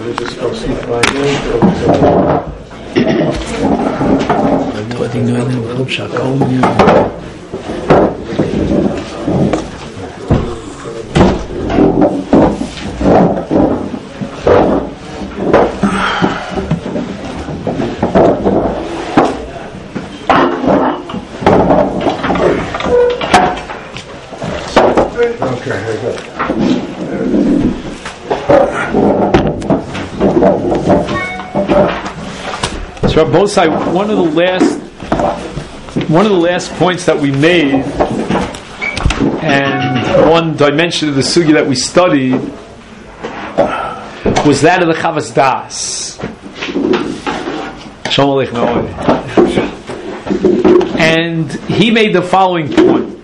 So Rabbosai, one of the last points that we made, and one dimension of the sugya that we studied, was that of the Chavas Das. Shalom Aleichem. And he made the following point.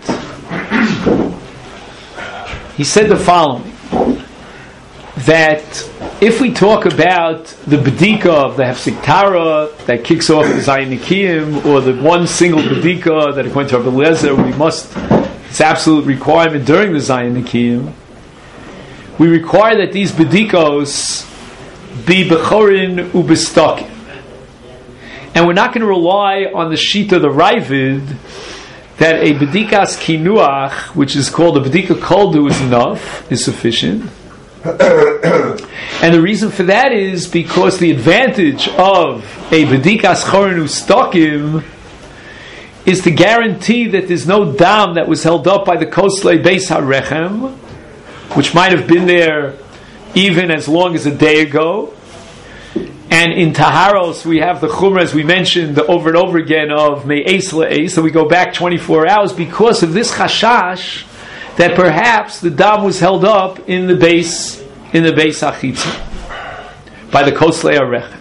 He said the following, that if we talk about the bedika of the Hefsek Tara that kicks off the Zayin Nikiyim, or the one single bedika that according to Rabbi Eliezer it's absolute requirement during the Zayin Nikiyim, we require that these bedikos be bechorin ubestokim. And we're not going to rely on the sheet of the Ravid that a bedikas kinuach, which is called a bedika koldu, is enough, is sufficient. And the reason for that is because the advantage of a bedikas chorin ustokim is to guarantee that there's no dam that was held up by the koslei beis harechem, which might have been there even as long as a day ago. And in Taharos, we have the Chumrah, as we mentioned over and over again, of Me'es Le'es, so we go back 24 hours because of this chashash that perhaps the dam was held up in the base Achitza by the Koslei Arechem.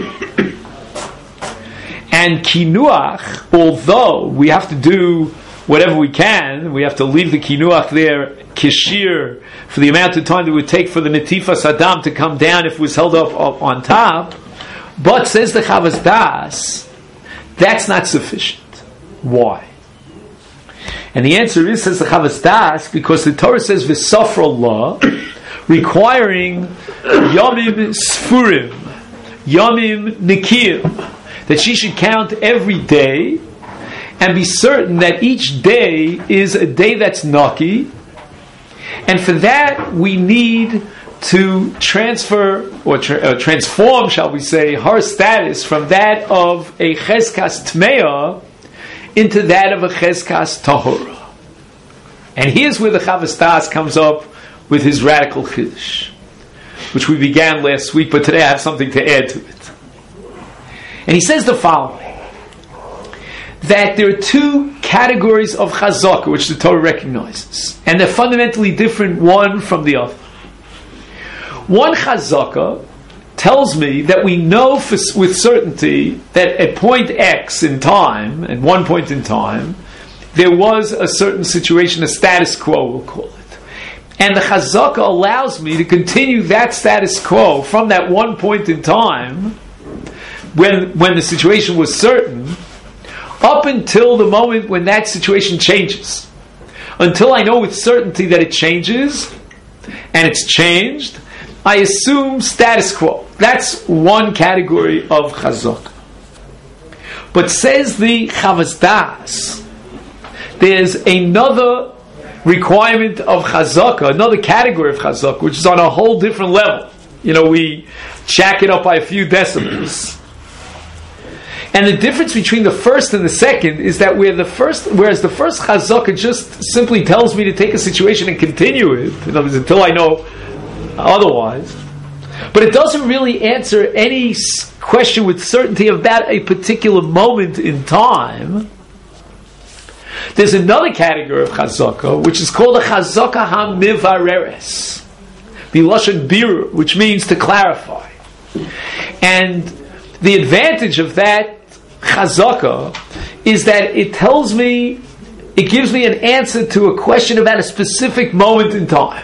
And Kinuach, although we have to do whatever we can, we have to leave the Kinuach there kishir for the amount of time that it would take for the Netifas Adam to come down if it was held up on top. But says the Chavas Das, that's not sufficient. Why? And the answer is, says the Chavas Das, because the Torah says V'sofra law, requiring Yomim Sfurim, Yomim Nikiyim, that she should count every day and be certain that each day is a day that's Naki. And for that, we need to transfer or transform, shall we say, her status from that of a Cheskas Tmeah into that of a Cheskas Tahora. And here's where the Chavas Das comes up with his radical Chiddush, which we began last week, but today I have something to add to it. And he says the following, that there are two categories of chazaka which the Torah recognizes, and they're fundamentally different one from the other. One chazaka tells me that we know with certainty that at point X in time, at one point in time, there was a certain situation, a status quo, we'll call it. And the chazaka allows me to continue that status quo from that one point in time, when the situation was certain, up until the moment when that situation changes. Until I know with certainty that it changes, and it's changed, I assume status quo. That's one category of chazaka. But says the Chavas Das, there's another requirement of chazaka, another category of chazaka, which is on a whole different level. We jack it up by a few decimals. And the difference between the first and the second is that whereas the first chazaka just simply tells me to take a situation and continue it, in other words, until I know otherwise, but it doesn't really answer any question with certainty about a particular moment in time. There's another category of chazaka, which is called a chazaka hamivareres, bilashon birur, which means to clarify. And the advantage of that chazaka is that it gives me an answer to a question about a specific moment in time.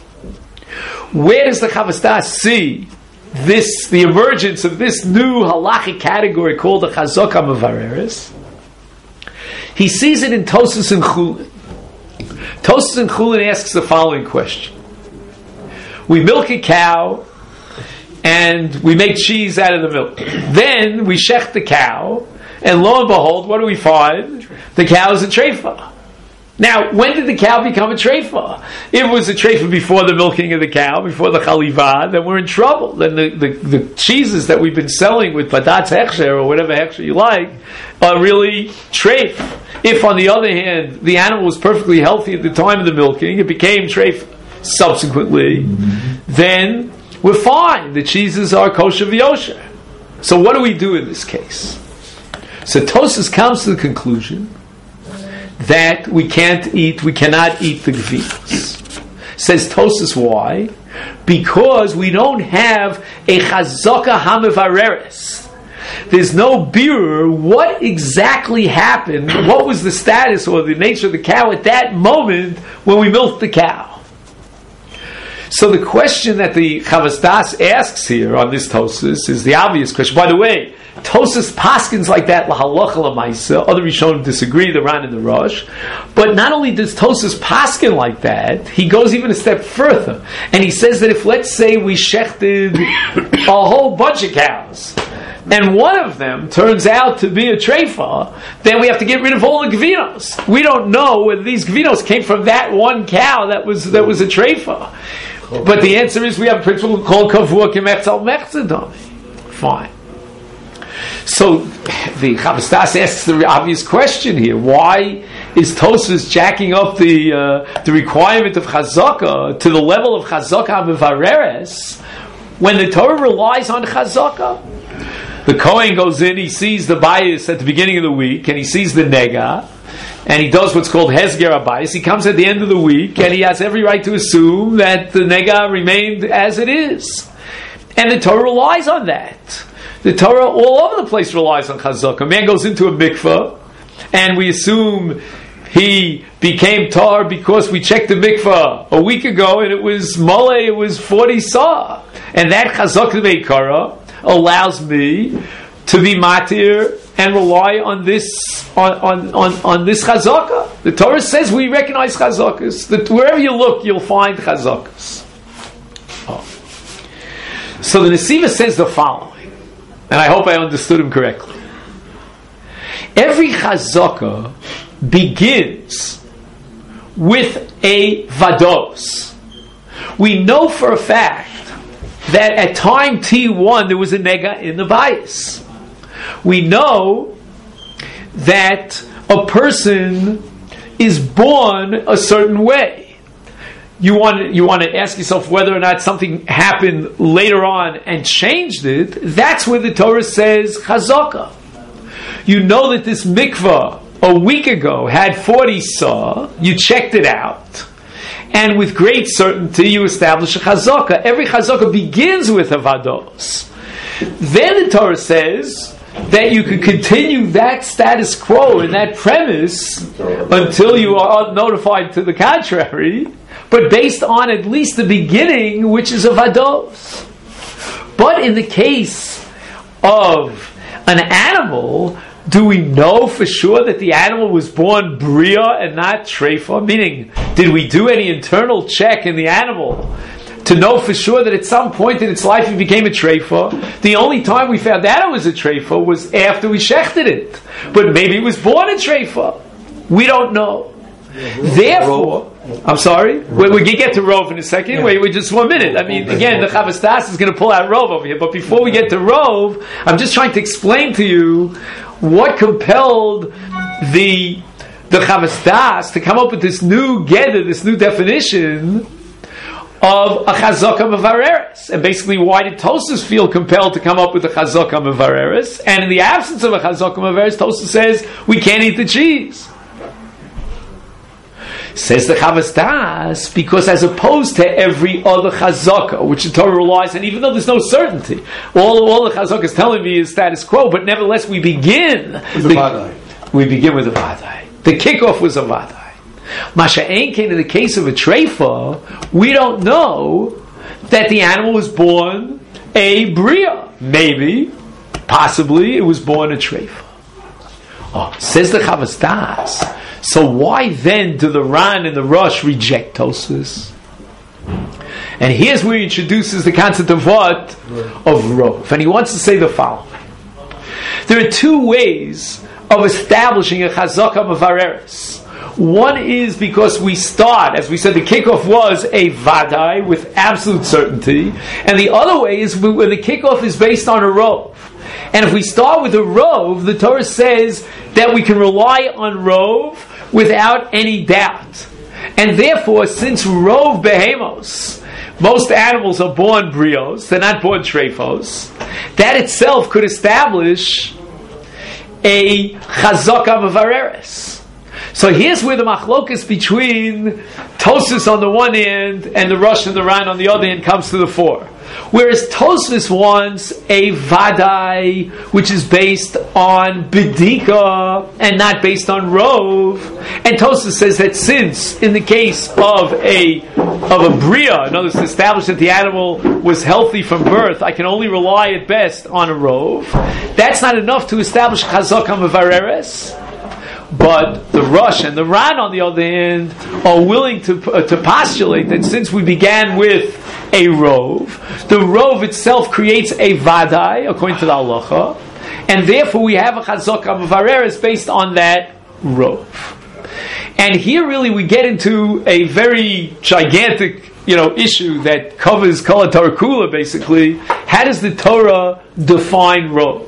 Where does the Chavas Das see the emergence of this new halachic category called the chazaka mevareres? He sees it in Tosas and Chulin. Tosas and Chulin asks the following question: we milk a cow and we make cheese out of the milk. Then we shech the cow, and lo and behold, what do we find? The cow is a treifa. Now, when did the cow become a treifa? It was a treifa before the milking of the cow, before the chaliva, then we're in trouble. Then the cheeses that we've been selling with badatz hechsher, or whatever hechsher you like, are really treif. If, on the other hand, the animal was perfectly healthy at the time of the milking, it became treif subsequently, then we're fine. The cheeses are kosher v'yosher. So what do we do in this case? So Tosas comes to the conclusion that we cannot eat the gvinos. Says Tosas, why? Because we don't have a chazaka hamevareres. There's no birur what exactly happened, what was the status or the nature of the cow at that moment when we milked the cow. So the question that the Chavas Das asks here on this Tosas is the obvious question. By the way, Tosas paskins like that lahalacha lamaisa. Other Rishonim disagree, the Ran and the Rosh. But not only does Tosas paskin like that, he goes even a step further, and he says that if, let's say, we shechted a whole bunch of cows, and one of them turns out to be a treifa, then we have to get rid of all the gvinos. We don't know whether these gvinos came from that one cow that was a treifa. But the answer is we have a principle called kavua kemechzal mechzadami. Fine. So the Chavas Das asks the obvious question here: why is Tosas jacking up the requirement of chazaka to the level of chazaka mevareres when the Torah relies on chazaka? The Kohen goes in, he sees the bias at the beginning of the week, and he sees the nega, and he does what's called hezger abayis. He comes at the end of the week, and he has every right to assume that the nega remained as it is. And the Torah relies on that. The Torah all over the place relies on chazaka. A man goes into a mikveh, and we assume he became tar because we checked the mikveh a week ago, and it was mole, it was 40 sah. And that chazaka meikara allows me to be matir and rely on this on this chazaka. The Torah says we recognize chazakas. That wherever you look, you'll find chazakas. So the Nesiva says the following, and I hope I understood him correctly. Every chazaka begins with a vados. We know for a fact that at time T1 there was a nega in the bias. We know that a person is born a certain way. You want to ask yourself whether or not something happened later on and changed it. That's where the Torah says chazaka. You know that this mikvah a week ago had 40 sah. You checked it out, and with great certainty you establish a chazaka. Every chazaka begins with a vados. Then the Torah says that you could continue that status quo and that premise until you are notified to the contrary, but based on at least the beginning, which is a vados. But in the case of an animal, do we know for sure that the animal was born bria and not treifa? Meaning, did we do any internal check in the animal to know for sure that at some point in its life it became a treifa? The only time we found out it was a treifa was after we shechted it. But maybe it was born a treifa. We don't know. Therefore, I'm sorry? We're going to get to Rov in a second. Yeah. Wait just 1 minute. I mean, again, the Chavas Das is going to pull out Rov over here. But before we get to Rov, I'm just trying to explain to you what compelled the Chavas Das to come up with this new gather, this new definition of a chazaka mevareres. And basically, why did Tosas feel compelled to come up with a chazaka mevareres? And in the absence of a chazaka mevareres, Tosas says, we can't eat the cheese. Says the Chavas Das, because as opposed to every other chazaka, which the Torah relies on, even though there's no certainty, all the chazaka is telling me is status quo, but nevertheless we begin with a vadai. The kickoff was a vadai. Masha Einkein, in the case of a treifa, we don't know that the animal was born a bria. Maybe, possibly, it was born a treifa. Says the Chavas Das, so why then do the Ran and the Rosh reject Tosas? And here's where he introduces the concept of what? Of rov. And he wants to say the following. There are two ways of establishing a chazaka mevareres. One is because we start, as we said, the kickoff was a vadai with absolute certainty, and the other way is when the kickoff is based on a rov. And if we start with a rov, the Torah says that we can rely on rov without any doubt. And therefore, since rov behemos, most animals are born brios, they're not born treifos, that itself could establish a chazaka mevareres. So here's where the machlokas between Tosfos on the one hand and the Rosh and the Ran on the other hand comes to the fore. Whereas Tosfos wants a vadai which is based on bedika and not based on rov, and Tosfos says that since in the case of a bria, in other words, to establish that the animal was healthy from birth, I can only rely at best on a rov. That's not enough to establish chazaka mevareres. But the Rosh and the Ran, on the other hand, are willing to postulate that since we began with a rov, the rov itself creates a vadai, according to the halacha, and therefore we have a chazaka mevareres based on that rov. And here really we get into a very gigantic issue that covers Kol HaTorah Kula, basically. How does the Torah define rov?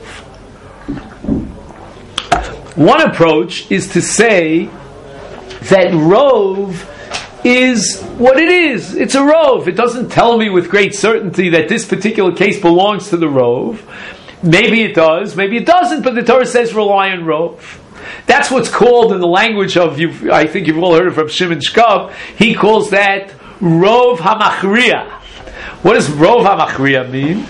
One approach is to say that rov is what it is. It's a rov. It doesn't tell me with great certainty that this particular case belongs to the rov. Maybe it does, maybe it doesn't, but the Torah says rely on rov. That's what's called in the language of, I think you've all heard of Reb Shimon Shkab, he calls that rov hamachriya. What does rov hamachriya mean?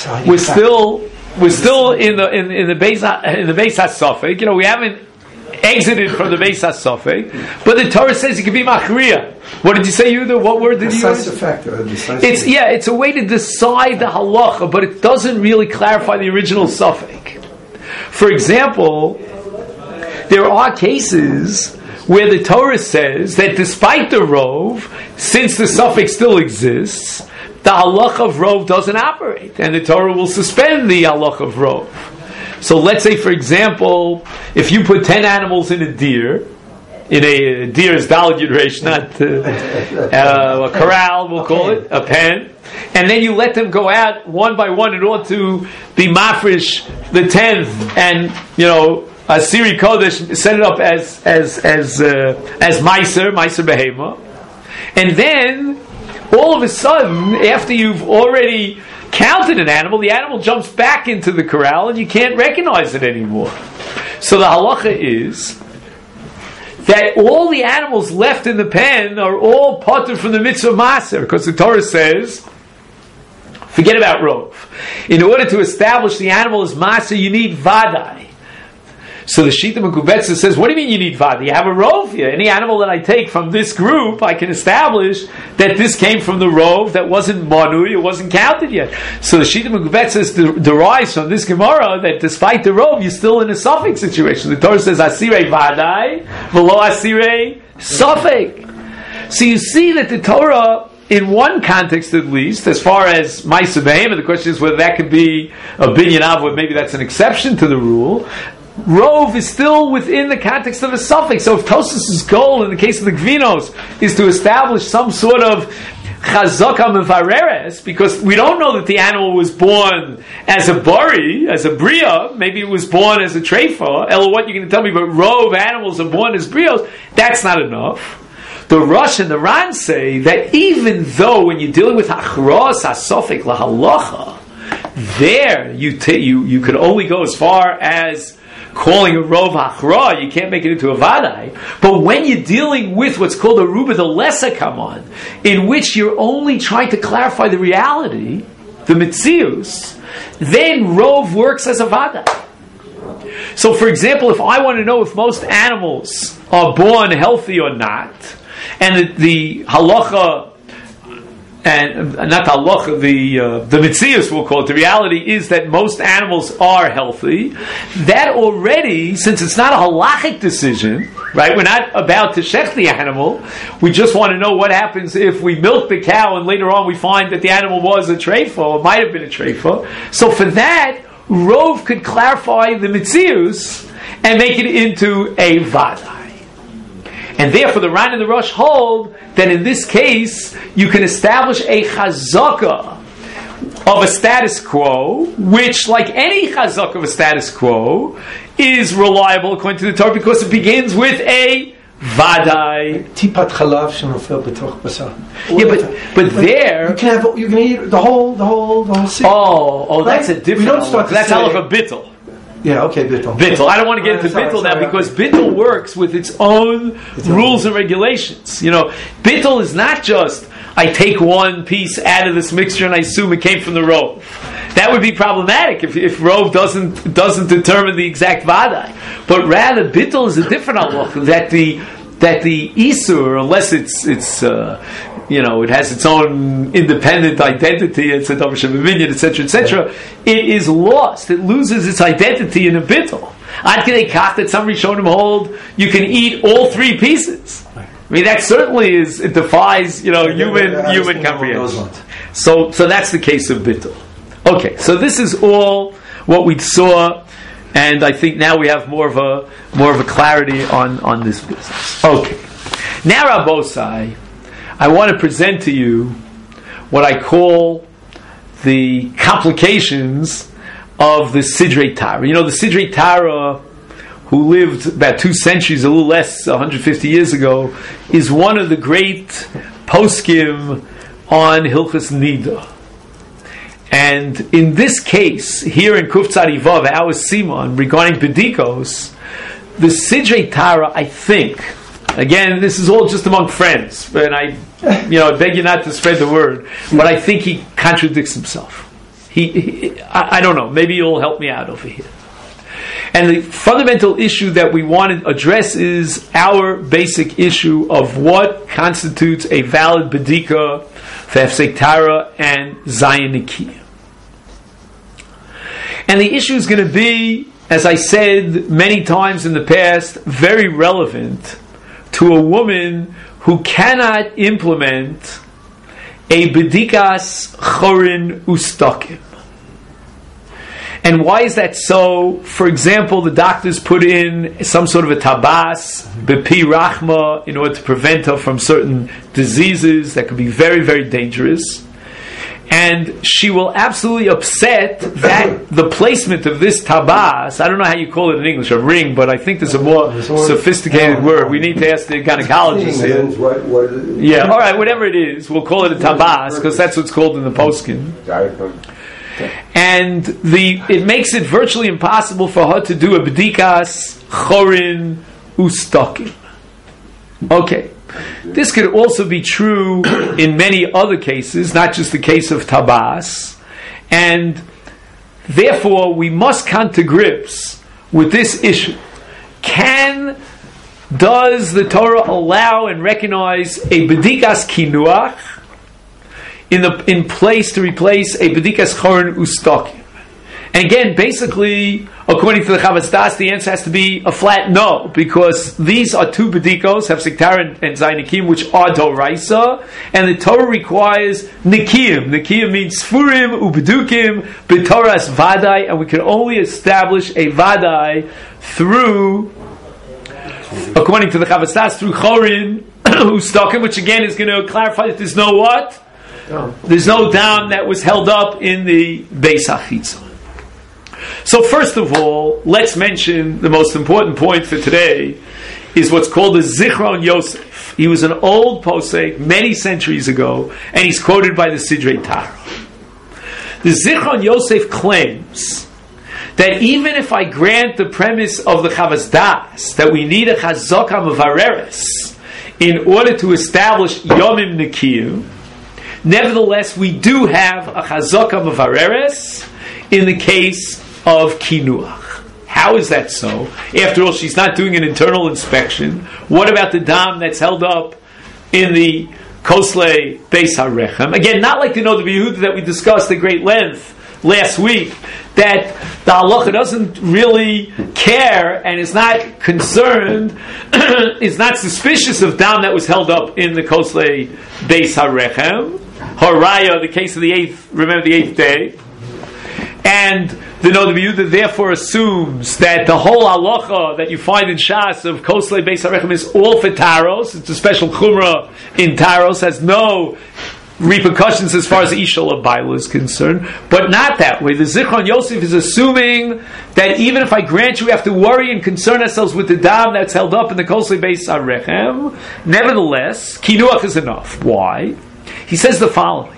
We're still in the Beis HaSofek. We haven't exited from the Beis HaSofek, but the Torah says it can be machriya. What did you say, Yehuda? What word did you use? It's a way to decide the halacha, but it doesn't really clarify the original Sofek. For example, there are cases where the Torah says that despite the rov, since the Sofek still exists, the halacha of rov doesn't operate, and the Torah will suspend the halacha of rov. So let's say, for example, if you put 10 animals in a deer is Daled Yud Reish, not a corral, we'll call it, a pen, and then you let them go out one by one in order to be mafresh the 10th, and Asiri Kodesh set it up as Meiser Behema, and then all of a sudden, after you've already counted an animal, the animal jumps back into the corral and you can't recognize it anymore. So the halacha is that all the animals left in the pen are all patur from the mitzvah maser, because the Torah says, forget about rov. In order to establish the animal as maser, you need vadai. So the Shita Mekubetza says, what do you mean you need vadai? You have a rov here. Any animal that I take from this group, I can establish that this came from the rov that wasn't manui, it wasn't counted yet. So the Shita Mekubetza derives from this Gemara that despite the rov, you're still in a Sofek situation. The Torah says, asirei vadai, v'lo asirei Sofek. So you see that the Torah, in one context at least, as far as Ma'aseh Behema, the question is whether that could be a binyan avot, maybe that's an exception to the rule. Rov is still within the context of a suffix. So if Tosfos' goal in the case of the Gvinos is to establish some sort of chazaka mevareres, because we don't know that the animal was born as a bari, as a bria, maybe it was born as a treifa, Ella, what you're going to tell me about rov animals are born as brios, that's not enough. The Rosh and the Ran say that even though when you're dealing with hachros hasofik lahalacha, there you could only go as far as calling a rov hachra, you can't make it into a vadai. But when you're dealing with what's called a ruba the lesser kaman, in which you're only trying to clarify the reality, the mitzius, then rov works as a vadai. So, for example, if I want to know if most animals are born healthy or not, and the halacha and not the halacha, the mitzias we'll call it, the reality is that most animals are healthy. That already, since it's not a halachic decision, right? We're not about to shech the animal. We just want to know what happens if we milk the cow and later on we find that the animal was a treifa, or might have been a treifa. So for that, Rov could clarify the mitzius and make it into a vadai. And therefore the Ran and the Rosh hold that in this case you can establish a chazaka of a status quo, which, like any chazaka of a status quo, is reliable according to the Torah because it begins with a vadai. Tipat chalav shenofel b'toch basar. Yeah, but there you can eat the whole seed. Oh, right? That's a different. We don't start to that's say, halacha bittul. Yeah, okay, bittul. Bittul. I don't want to get into bittul now because bittul works with its own rules and regulations. You know, bittul is not just I take one piece out of this mixture and I assume it came from the Rov. That would be problematic if Rov doesn't determine the exact vadai. But rather, bittul is a different halacha that the isur, unless it's it has its own independent identity, it's a davar shebiminion, etc., etc. It is lost. It loses its identity in a bittul. Ad kedei kach that some Rishonim hold you can eat all three pieces. I mean, that certainly it defies human comprehension. So that's the case of bittul. Okay, so this is all what we saw, and I think now we have more of a clarity on this business. Okay, now Rabbosai, I want to present to you what I call the complications of the Sidrei Tara. You know, the Sidrei Tara, who lived about 2 centuries, a little less, 150 years ago, is one of the great poskim on Hilchos Nida. And in this case, here in Kuf Tzadi Vav, our Simon, regarding Bedikos, the Sidrei Tara, I think, again, this is all just among friends, and I beg you not to spread the word, but I think he contradicts himself. I don't know, maybe you'll help me out over here. And the fundamental issue that we want to address is our basic issue of what constitutes a valid bedika for Hefsek Tara and Zayin Nikiyah. And the issue is going to be, as I said many times in the past, very relevant to a woman who cannot implement a bedikas chorin ustakim. And why is that so? For example, the doctors put in some sort of a tabas, bepi rachma, in order to prevent her from certain diseases that could be very, very dangerous. And she will absolutely upset that the placement of this tabas, I don't know how you call it in English, a ring, but I think there's a more sophisticated word. We need to ask the gynecologist here. Yeah, all right, whatever it is, we'll call it a tabas, because that's what's called in the poskin. And it makes it virtually impossible for her to do a bedikas chorin ustakim. Okay. This could also be true in many other cases, not just the case of tabas. And therefore, we must come to grips with this issue. Does the Torah allow and recognize a bedikas kinuach in place to replace a bedikas chorin ustakim? And again, basically, according to the Chavas Das, the answer has to be a flat no, because these are two bedikos, Hefsek Tara and Zayin Nikiyim, which are doraisa, and the Torah requires Nikiyim. Nikiyim means Sfurim, Ubedukim, B'Toras Vadai, and we can only establish a Vadai through, according to the Chavas Das, through Chorin, Ustakim, which again is going to clarify that there's no what? There's no dam that was held up in the Beis HaChitzon. So first of all, let's mention the most important point for today is what's called the Zichron Yosef. He was an old posek many centuries ago, and he's quoted by the Sidrei Tara. The Zichron Yosef claims that even if I grant the premise of the Chavas Das that we need a Chazaka Mevareres in order to establish Yomim Nikiyim, nevertheless we do have a Chazaka Mevareres in the case of kinuach. How is that so? After all, she's not doing an internal inspection. What about the dam that's held up in the Koslei Beis HaRechem. Again, not like the Noda B'Yehuda that we discussed at great length last week, that the halacha doesn't really care and is not concerned, is not suspicious of dam that was held up in the Koslei Beis HaRechem. Haraya, the case of the 8th, remember the 8th day. And the Noda B'Yehuda therefore assumes that the whole halacha that you find in Shas of Koslei Beis HaRechem is all for Taros. It's a special chumrah in Taros, has no repercussions as far as Ishal of Baila is concerned, but not that way. The Zichron Yosef is assuming that even if I grant you, we have to worry and concern ourselves with the dam that's held up in the Koslei Beis HaRechem. Nevertheless, Kinuach is enough. Why? He says the following: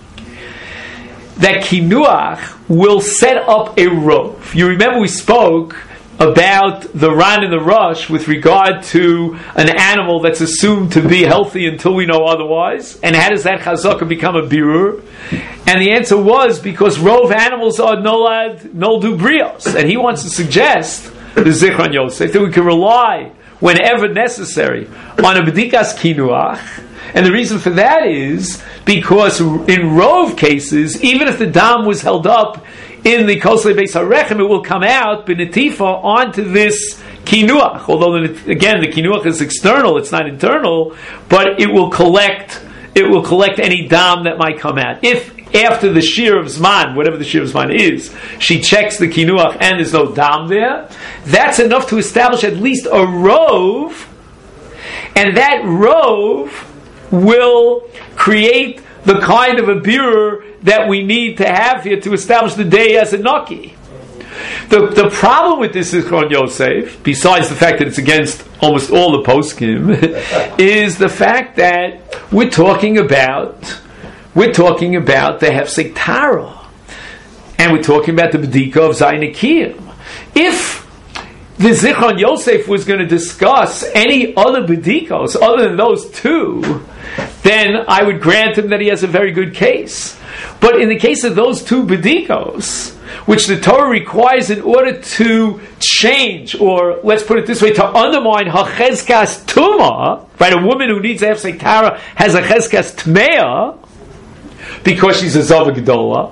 that Kinuach will set up a rove. You remember we spoke about the Ran and the Rush with regard to an animal that's assumed to be healthy until we know otherwise. And how does that chazaka become a birur? And the answer was because rove animals are noldu brios. And he wants to suggest, the Zichron Yosef, that we can rely whenever necessary on a bedikas kinuach. And the reason for that is because in rove cases, even if the dam was held up in the Koslei Beis HaRechem, it will come out b'netifa onto this kinuach. Although again, the kinuach is external; it's not internal, but it will collect any dam that might come out. If after the shir of zman, whatever the shir of zman is, she checks the kinuach and there's no dam there, that's enough to establish at least a rove, and that rove will create the kind of a birur that we need to have here to establish the day as a naki. The problem with this Zichron Yosef, besides the fact that it's against almost all the poskim, is the fact that we're talking about the Hefsek Tara, and we're talking about the Bedika of Zayin Akiyim. If the Zichron Yosef was going to discuss any other Bedikos other than those two, then I would grant him that he has a very good case. But in the case of those two bedikos, which the Torah requires in order to change, or let's put it this way, to undermine hachezkas tuma, right? A woman who needs a hefsek tara has a chezkas tmeah because she's a zava gedola.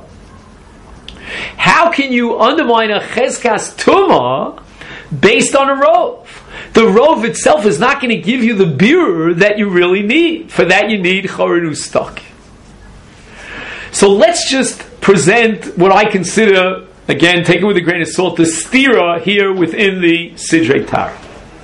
How can you undermine a chezkas tuma based on a rove? The rove itself is not going to give you the birur that you really need. For that you need chorin ustak. So let's just present what I consider, again, take it with a grain of salt, the stira here within the Sidrei Tara.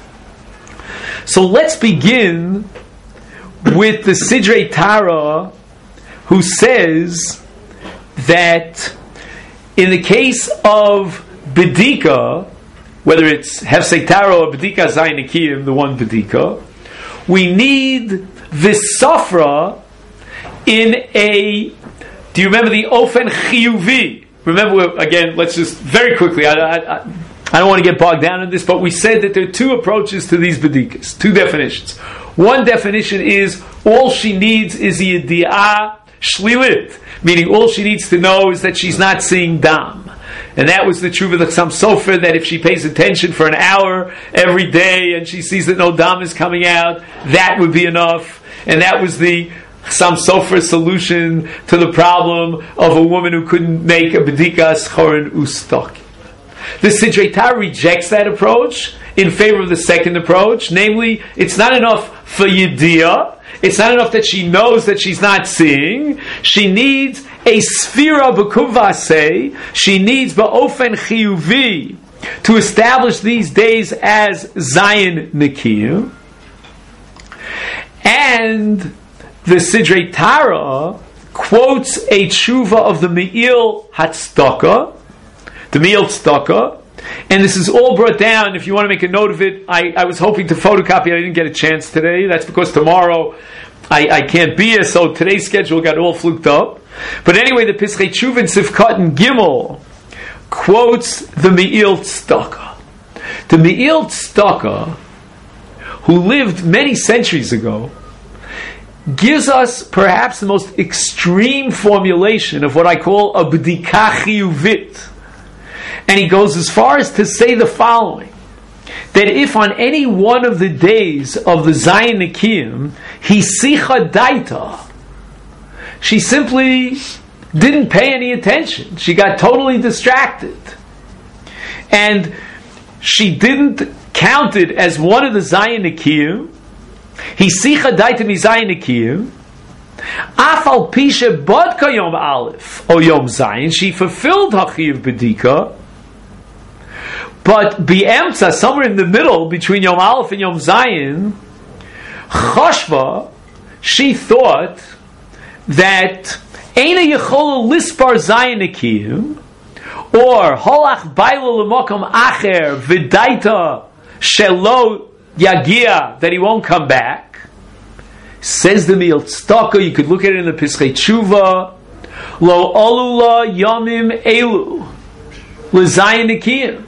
So let's begin with the Sidrei Tara, who says that in the case of Bedika, whether it's Hefsek Tara or Bedika Zayin Akiyim, the one Bedika, we need this Safra in a... Do you remember the Ofen Chiyuvi? Remember, again, let's just very quickly, I don't want to get bogged down in this, but we said that there are two approaches to these Bedikas, two definitions. One definition is all she needs is Yedi'ah Shlilit, meaning all she needs to know is that she's not seeing Dam. And that was the truth of the Chassam Sofer, that if she pays attention for an hour every day and she sees that no Dam is coming out, that would be enough. And that was the Chassam Sofer solution to the problem of a woman who couldn't make a Bedikas Chorin Ustak. The Sidrei Tara rejects that approach in favor of the second approach, namely, it's not enough for Yediyah, it's not enough that she knows that she's not seeing, she needs a Sfira B'Kuvasei, she needs Ba'ofen Chiyuvi to establish these days as Zayin Nikiyah. And the Sidrei Tara quotes a tshuva of the Me'il Hatzdaka, the Me'il Tzedakah, and this is all brought down. If you want to make a note of it, I was hoping to photocopy it. I didn't get a chance today. That's because tomorrow I can't be here, so today's schedule got all fluked up. But anyway, the Pischei Tshuva in Sifkat and Gimel quotes the Me'il Tzedakah. The Me'il Tzedakah, who lived many centuries ago, gives us perhaps the most extreme formulation of what I call a b'dika chiyuvit. And he goes as far as to say the following, that if on any one of the days of the Zayin Nikiyim, he sicha daita, she simply didn't pay any attention. She got totally distracted. And she didn't count it as one of the Zayin Nikiyim. He sicha daita mi Zayin Nikiyim. Afal pisha bodka yom aleph o yom Zayin. She fulfilled Hachiv Bedika. But Bi'emtza, somewhere in the middle between Yom Aleph and Yom Zayin, Chashva, she thought that Eina Yechola Lispar Zayin Nikiyim, or Holach Baila L'Mokom Acher V'daita Shelo Yagia, that he won't come back. Says the Mi'il Tzedakah, you could look at it in the Pischei Tshuva, Lo Olula Yomim Elu L'Zayin Nikiyim.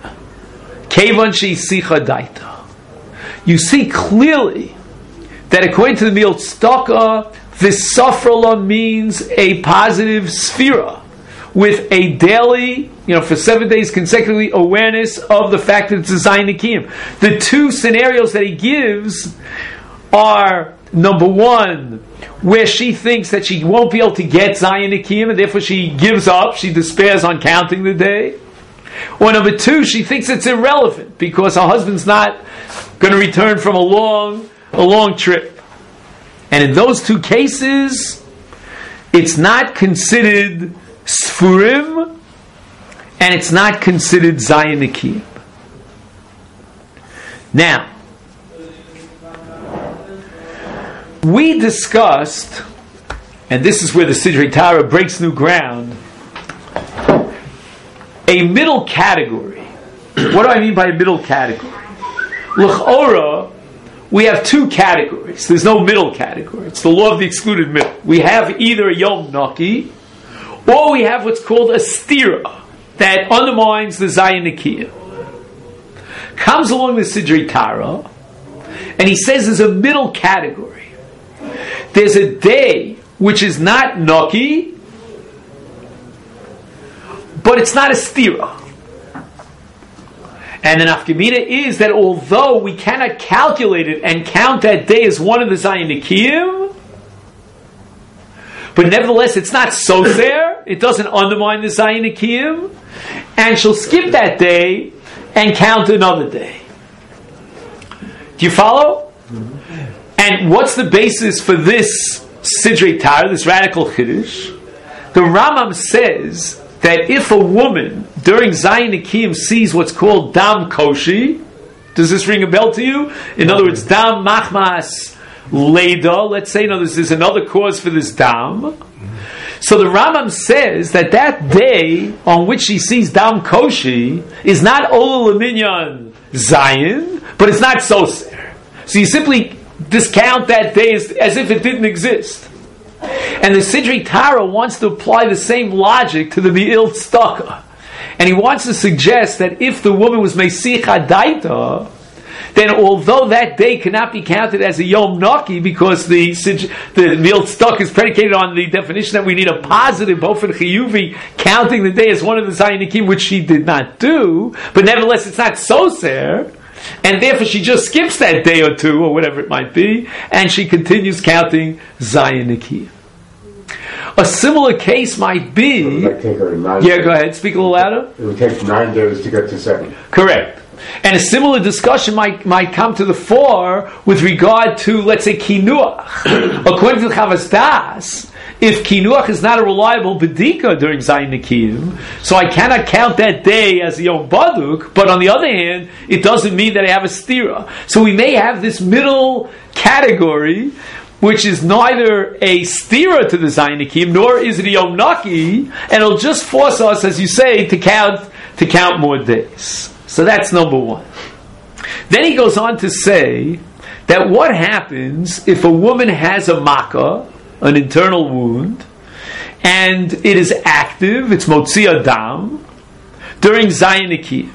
You see clearly that according to the Mi'il Tzedakah, this Safrala means a positive sphera with a daily, for 7 days consecutively, awareness of the fact that it's a Zayin Nikiyim. The two scenarios that he gives are, number one, where she thinks that she won't be able to get Zayin Nikiyim and therefore she gives up, she despairs on counting the day. Or number two, she thinks it's irrelevant because her husband's not going to return from a long trip. And in those two cases, it's not considered Sfurim and it's not considered Zayin Nikiyim. Now, we discussed, and this is where the Sidrei Torah breaks new ground, a middle category. What do I mean by a middle category? L'chora, we have two categories. There's no middle category. It's the law of the excluded middle. We have either a Yom Naki, or we have what's called a stira, that undermines the Zayin Nikiyim. Comes along the Sidrei Torah, and he says there's a middle category. There's a day which is not Naki, but it's not a stira. And the nafkamina is that although we cannot calculate it and count that day as one of the Zayin Nikiyim, but nevertheless it's not soser, it doesn't undermine the Zayin Nikiyim, and she'll skip that day and count another day. Do you follow? And what's the basis for this Sidrei Torah, this radical chiddush? The Rambam says that if a woman during Zayin Nikiyim sees what's called dam koshi, does this ring a bell to you? In other words, dam machmas leda, let's say, in other words, there's another cause for this dam. So the Rambam says that day on which she sees dam koshi is not ola leminyan Zayin, but it's not soser. So you simply discount that day as if it didn't exist. And the Sidrei Torah wants to apply the same logic to the Mi'il Tzedakah. And he wants to suggest that if the woman was Meisicha Daita, then although that day cannot be counted as a Yom Naki, because the Mi'il Tzedakah is predicated on the definition that we need a positive, Bofen Chiyuvi, counting the day as one of the Zayin Nikiyim, which she did not do, but nevertheless it's not soser, and therefore she just skips that day or two, or whatever it might be, and she continues counting Zayin Nikiyim. A similar case might be... It would take her 9 days. Go ahead, speak a little louder. It would take 9 days to get to 7. Correct. And a similar discussion might come to the fore with regard to, let's say, Kinuach. According to the Chavas Das, if Kinuach is not a reliable bedika during Zayin Nikiyim, so I cannot count that day as a Yom Baduk, but on the other hand, it doesn't mean that I have a stira. So we may have this middle category, which is neither a stira to the Zayin Nikiyim, nor is it a Yom Naki, and it'll just force us, as you say, to count more days. So that's number one. Then he goes on to say that what happens if a woman has a makkah, an internal wound, and it is active, it's motzi adam, during Zayin Nikiyim.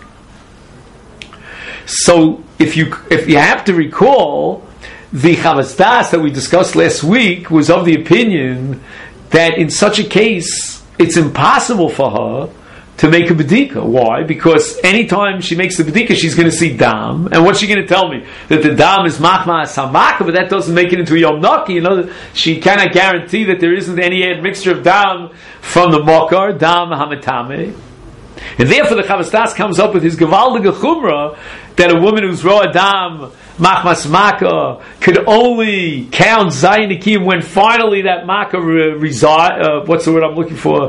So if you have to recall, the Chavas Das that we discussed last week was of the opinion that in such a case, it's impossible for her to make a bedika. Why? Because anytime she makes the bedika, she's going to see dam. And what's she going to tell me? That the dam is machma samaka, but that doesn't make it into a yom naki. She cannot guarantee that there isn't any mixture of dam from the mokar, dam hametame. And therefore the Chavas Das comes up with his Gevaldige Chumrah that a woman who's Roa Dam, Machmas Maka, could only count Zayin Nikim when finally that Maka what's the word I'm looking for?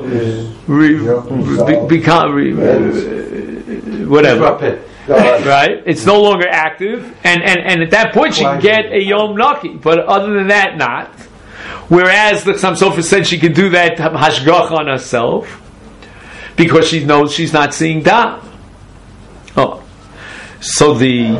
Whatever. Right? It's no longer active, and at that point she can get a Yom Naki, but other than that, not. Whereas the Chassam Sofer said she can do that Hashgacha on herself, because she knows she's not seeing dam. So the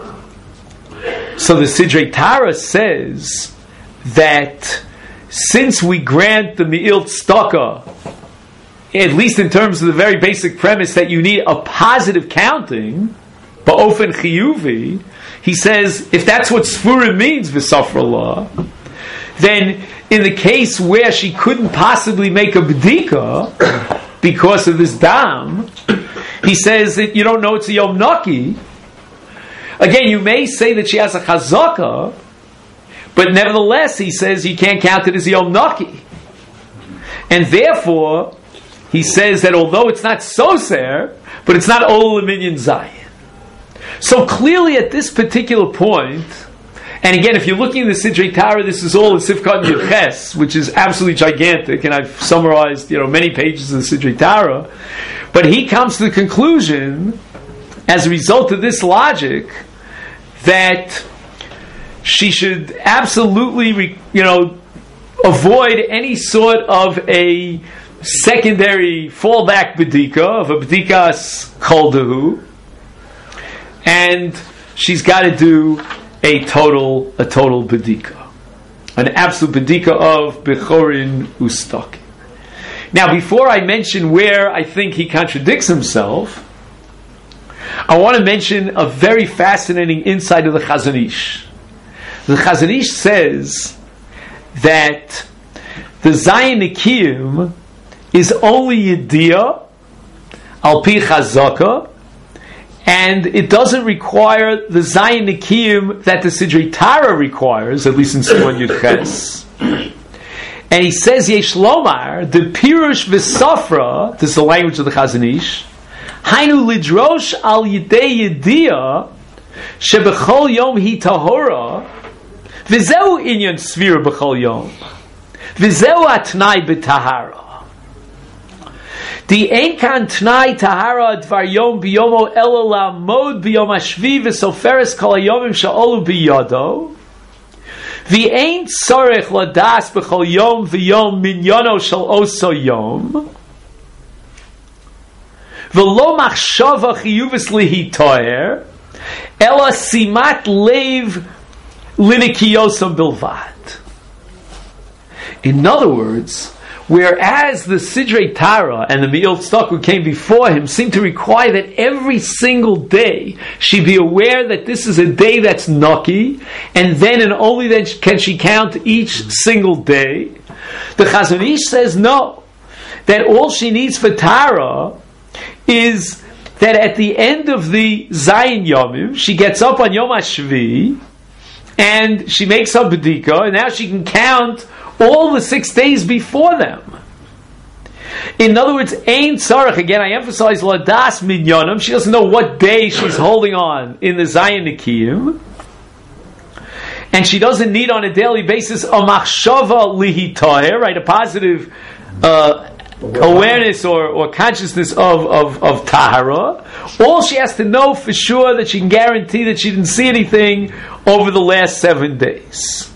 Sidrei Tara says that since we grant the Me'ilt Staka, at least in terms of the very basic premise that you need a positive counting, ba'ofen chiyuvi, he says if that's what Sfurim means, v'safrallah, then in the case where she couldn't possibly make a b'dika because of this dam, he says that you don't know it's a Yom Naki. Again, you may say that she has a chazaka, but nevertheless, he says you can't count it as a Yom Naki. And therefore, he says that although it's not soser, but it's not Ol Minyan Zayin. So clearly at this particular point, and again, if you're looking at the Sidrei Tara, this is all in Sifkat Yerches, which is absolutely gigantic, and I've summarized, many pages of the Sidrei Tara. But he comes to the conclusion, as a result of this logic, that she should absolutely, avoid any sort of a secondary fallback bedika, of a bedikas koldahu, and she's got to do a total bedika, an absolute bedika of bechorin ustaki. Now, before I mention where I think he contradicts himself, I want to mention a very fascinating insight of the Chazon Ish. The Chazon Ish says that the Zayin Nikiyim is only Yediyah al pi chazaka, and it doesn't require the Zayin Nikiyim that the Sidrei Tara requires, at least in Siman Yud Ches. And he says, Yesh Lomar, the Pirush V'Safra, this is the language of the Chazon Ish, Hainu Lidrosh al Yidei Yediyah, Shebechol Yom Hi Tahora, V'zeu Inyan Svira Bechol Yom, V'zeu Atnai B'Tahara. The Einkan Tnai Tahara Dvar Yom Biyomo Elo La'amod Biyom Hashvi V'Soferes Kol HaYomim Sha'olu Biyado, V'ein tzorech ladas b'chol yom v'yom minyono shel oso yom v'lo machshava chiyuvas lihitoer ela simat lev linikiyosam bilvad. In other words, whereas the Sidrei Tara and the Me'ilt Staka who came before him seem to require that every single day she be aware that this is a day that's Naki, and then and only then can she count each single day, the Chazon Ish says no, that all she needs for Tara is that at the end of the Zayin Yomim, she gets up on Yom HaShvi, and she makes her B'dika, and now she can count all the 6 days before them. In other words, Ein Tzarech, again I emphasize Ladas Minyonim, she doesn't know what day she's holding on in the Zayin Nikiyim, and she doesn't need on a daily basis a Machshava Lihitoher, right, a positive awareness or consciousness of Tahara. All she has to know for sure that she can guarantee that she didn't see anything over the last 7 days.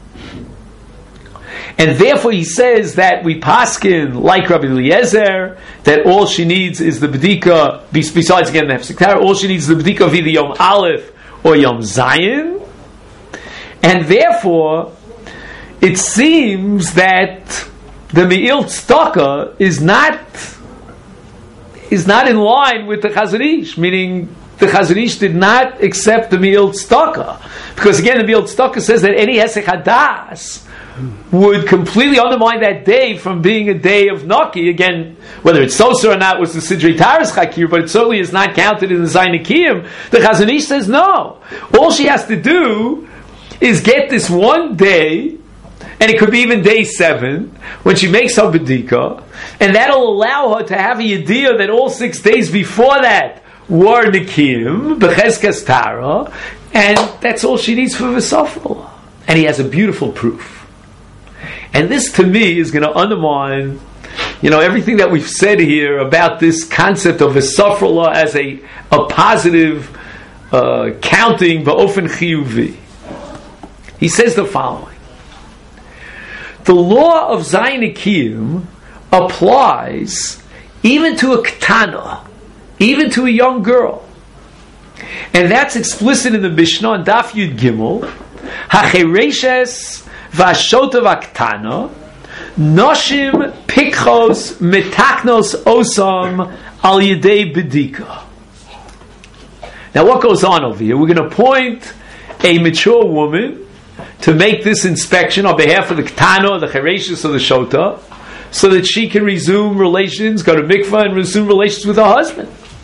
And therefore he says that we paskin, like Rabbi Eliezer, that all she needs is the B'dika, besides again the Hefsek Tara, all she needs is the B'dika of either Yom Aleph or Yom Zayin. And therefore, it seems that the Me'ilt Staka is not in line with the Chazon Ish, meaning the Chazon Ish did not accept the Me'il Tzedakah. Because again, the Me'il Tzedakah says that any Hesek Hadas would completely undermine that day from being a day of Naki. Again, whether it's Sosa or not was the Sidrei Taras Chakir, but it certainly is not counted in the Zayin Akiyim. The Chazon Ish says no. All she has to do is get this one day, and it could be even day 7, when she makes her B'dika, and that'll allow her to have a idea that all 6 days before that were Nikim, B'cheskas Tara, and that's all she needs for V'safra. And he has a beautiful proof. And this, to me, is going to undermine, everything that we've said here about this concept of V'safra as a positive counting Ba'ofen Chiyuvi. He says the following. The law of Zayin Akiyim applies even to a Ketana, even to a young girl. And that's explicit in the Mishnah on Daf Yud Gimel. Hachereshes v'ashota v'aktana noshim pikchos metaknos osam al yedei bedika. Now what goes on over here? We're going to appoint a mature woman to make this inspection on behalf of the Ketana, the Chereshes, or the Shota, so that she can resume relations, go to mikvah and resume relations with her husband.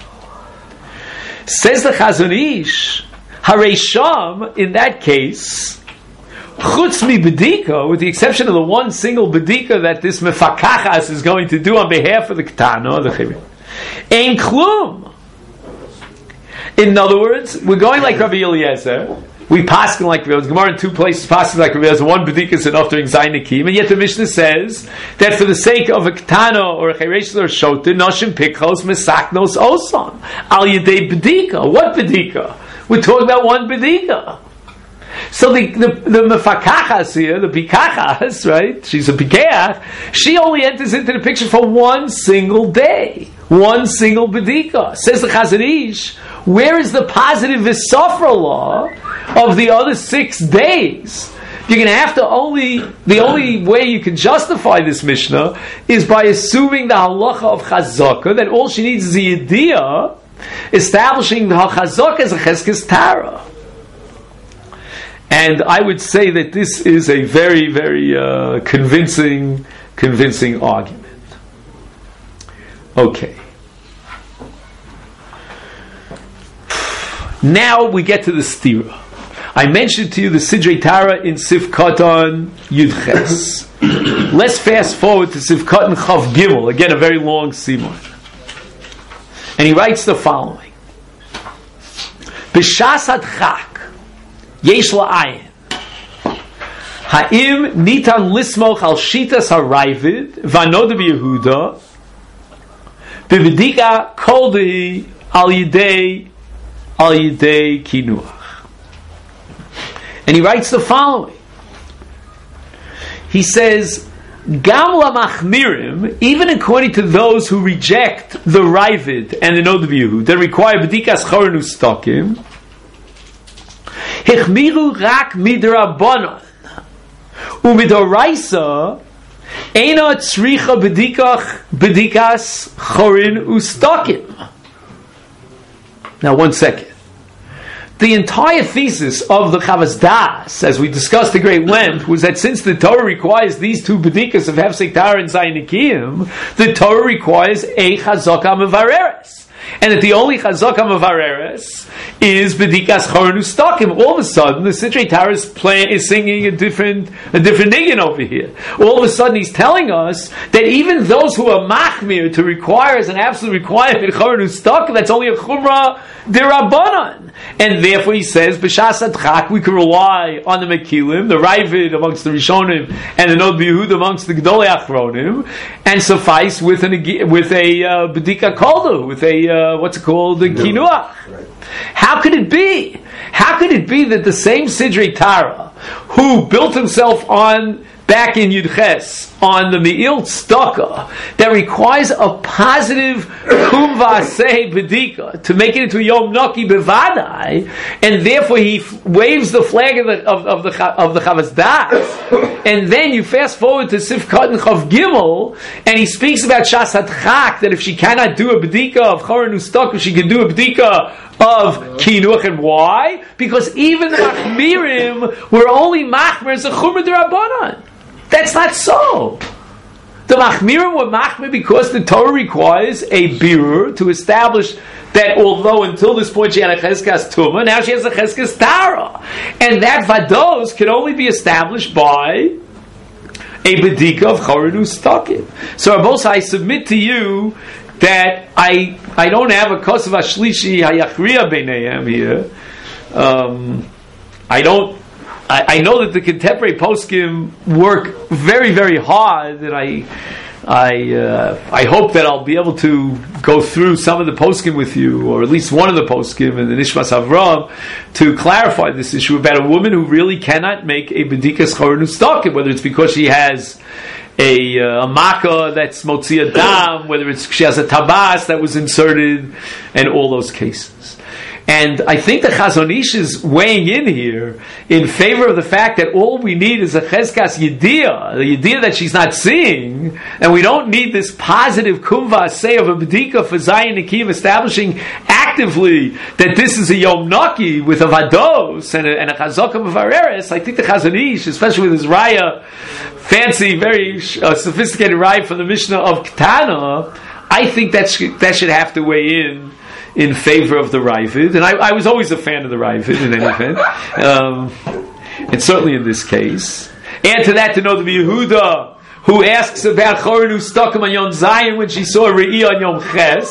Says the Chazon Ish, Haresham, in that case, chutz mi bedika, with the exception of the one single bedika that this mefakachas is going to do on behalf of the Ketana, the Chereshes, ein klum. In other words, we're going like Rabbi Eliezer. We paskin like Rabbi Eliezer. Gemara in 2 places paskin like Rabbi Eliezer. One bedika is enough during Zayin Akiyim, and yet the Mishnah says that for the sake of a Ketana or a Cheresh or a Shota, noshim pikchos mesaknos osan al yedei bedika. What bedika? We're talking about one bedika. So the mefakachas here, the pikachas, right? She's a pikeach. She only enters into the picture for one single day, one single bedika. Says the Chazon Ish, where is the positive V'safra law of the other 6 days? You're going to have to the only way you can justify this Mishnah is by assuming the halacha of chazaka, that all she needs is the idea, establishing the chazaka as a cheskes tara. And I would say that this is a very, very convincing argument. Okay. Now we get to the stira. I mentioned to you the Sidrei Tara in Sif Katan Yudches. Let's fast forward to Sif Katan Chav Gimel. Again, a very long simon. And he writes the following. B'shas hadchak yesh la'ayin ha'im nitan lismoch al shitas ha'rayvid v'anod b'Yehuda b'vedika kol dehi al yidei kinuach. And he writes the following. He says, Gam lamachmirim, even according to those who reject the Rayvid and the Nod B'Yehud, that require b'dikas chorin u'stakim, hichmiru rak midrabanan, u'midoraisa eina tzricha b'dikas chorin u'stakim. Now, 1 second. The entire thesis of the Chavas Das, as we discussed at great length, was that since the Torah requires these 2 bedikas of Hefsek Tara and Zayin Akiyim, the Torah requires a Chazaka Mevareres. And that the only Chazaka Mevareres is bedikas chorin u'stakim. All of a sudden, the Sidrei Tara is singing a different niggin over here. All of a sudden, he's telling us that even those who are machmir to require as an absolute requirement chorin u'stakim, that's only a chumrah derabanan. And therefore he says, b'shas adchak, we can rely on the Mekilim, the Rayvid amongst the Rishonim, and the Nod B'Yehud amongst the Gedolei Achronim, and suffice with a B'dika Koldu, with a, what's it called, the Kinuach. Right. How could it be? How could it be that the same Sidrei Tara, who built himself on, back in Yudches, on the Me'il Tzedakah, that requires a positive kum v'aseh bedika to make it into a Yom Naki bevadai, and therefore he waves the flag of the Chavas Das, and then you fast forward to Sif Katan Chav Gimel, and he speaks about Shas Hadchak, that if she cannot do a bedika of Chorin U'Stakim, she can do a bedika of kinuach. And why? Because even the machmirim were only machmir as a chumra d'Rabbanan. That's not so. The machmirim were machmir because the Torah requires a birur to establish that although until this point she had a cheskas tumah, now she has a cheskas tara. And that vados can only be established by a bedika of chorenu stakim. So Rabos, I submit to you that I don't have a kosav ashlishi hayachriya b'neihem here. I know that the contemporary poskim work very, very hard, and I hope that I'll be able to go through some of the poskim with you, or at least one of the poskim in the Nishmas Avram, to clarify this issue about a woman who really cannot make a bedikas chorenu stakim, whether it's because she has a makkah that's motzi adam, whether it's she has a tabas that was inserted, and all those cases. And I think the Chazon Ish is weighing in here in favor of the fact that all we need is a cheskas yediyah, the yediyah that she's not seeing, and we don't need this positive kumva say of a bedika for Zayin Nikim establishing actively that this is a Yom Naki with a vados and a chazokah of. I think the Chazon Ish, especially with his raya, fancy, very sophisticated raya from the Mishnah of Ketana, I think that should have to weigh in favor of the Ravid, and I was always a fan of the Ravid in any event, and certainly in this case. Add to that to know the Yehuda, who asks about Chorenu Stakim on Yom Zayin when she saw Re'i on Yom Ches,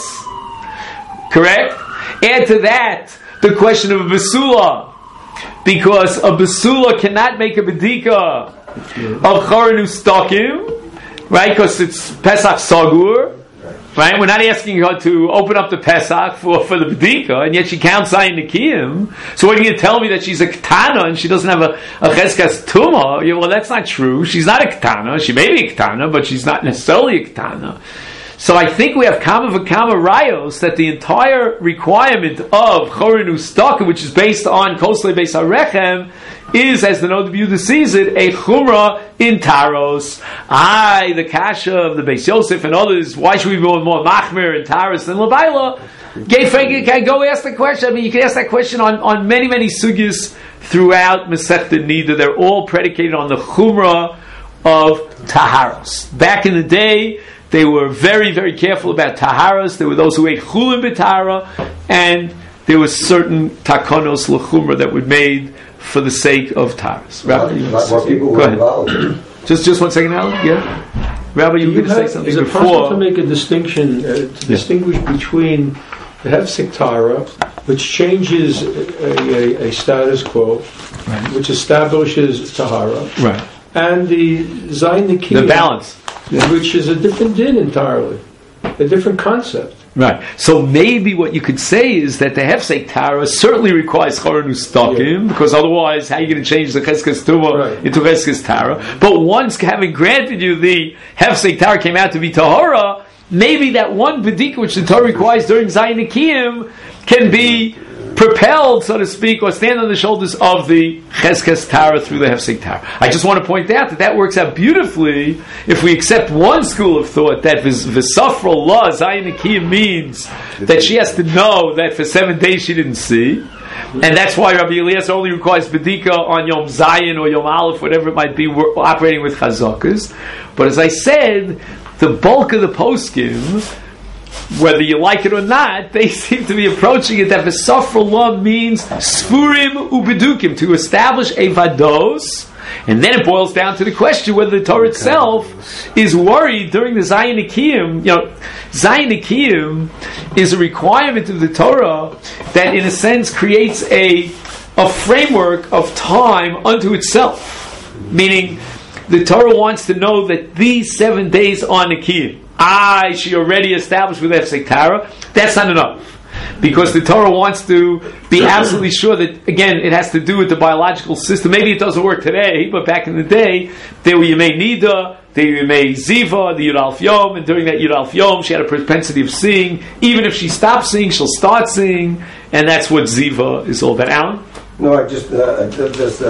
correct? Add to that the question of a Basula, because a Basula cannot make a Bedika of Chorenu Stakim, right? Because it's Pesach Sagur. Right? We're not asking her to open up the Pesach for the Bedika, and yet she counts Zayin Nikiyim. So what are you going to tell me that she's a Ketana and she doesn't have a Cheskas Tumah? Well, that's not true. She's not a Ketana. She may be a Ketana, but she's not necessarily a Ketana. So I think we have Kama V'Kama Rayos that the entire requirement of Chorenu Stakim, which is based on Koslei Beis HaRechem, is, as the Nod Yehuda sees it, a chumrah in taros. The kasha of the Beis Yosef and others, why should we be more machmir in taros than l'bayla? Gay Frank, can go ask the question. I mean, you can ask that question on many, many sugis throughout Masechta Nida. They're all predicated on the chumrah of taharos. Back in the day, they were very, very careful about taharos. There were those who ate chulin b'tahara, and there was certain takonos l'chumrah that were made for the sake of taras. Rabbi, go ahead. Just 1 second, Alan. Yeah, Rabbi, you were going to say something before. Is it possible to make a distinction to distinguish between the hefsek tara, which changes a status quo, right, which establishes tahara, right, and the Zayin Nikiyim, the balance, which is a different din entirely, a different concept. Right. So maybe what you could say is that the Hefsek Tara certainly requires Chorenu Stakim, because otherwise how are you going to change the Cheskas Tumah into Cheskas Tara? But once having granted you the Hefsek Tara came out to be Tahara, maybe that one Bedika which the Torah requires during Zayin Nikiyim can be propelled, so to speak, or stand on the shoulders of the Cheskas Tara through the Hefsek Tara. I just want to point out that works out beautifully if we accept one school of thought that V'safra Allah, Zayin Nikiyim means that she has to know that for 7 days she didn't see, and that's why Rabbi Eliezer only requires Bedika on Yom Zayin or Yom Aleph, whatever it might be, operating with Chazakas. But as I said, the bulk of the poskim, whether you like it or not, they seem to be approaching it that V'safra Allah means Sfurim Ubedukim, to establish a Vados, and then it boils down to the question whether the Torah itself is worried during the Zayin Nikiyim. Zayin Nikiyim is a requirement of the Torah that in a sense creates a framework of time unto itself. Meaning, the Torah wants to know that these 7 days are Nikiyim. She already established with Hefsek Tara. That's not enough. Because the Torah wants to be absolutely sure that, again, it has to do with the biological system. Maybe it doesn't work today, but back in the day, there were Yemei Nida, there were Yemei Ziva, the Yud Alf Yom, and during that Yud Alf Yom, she had a propensity of seeing. Even if she stops seeing, she'll start seeing, and that's what Ziva is all about. Alan? No, I just there's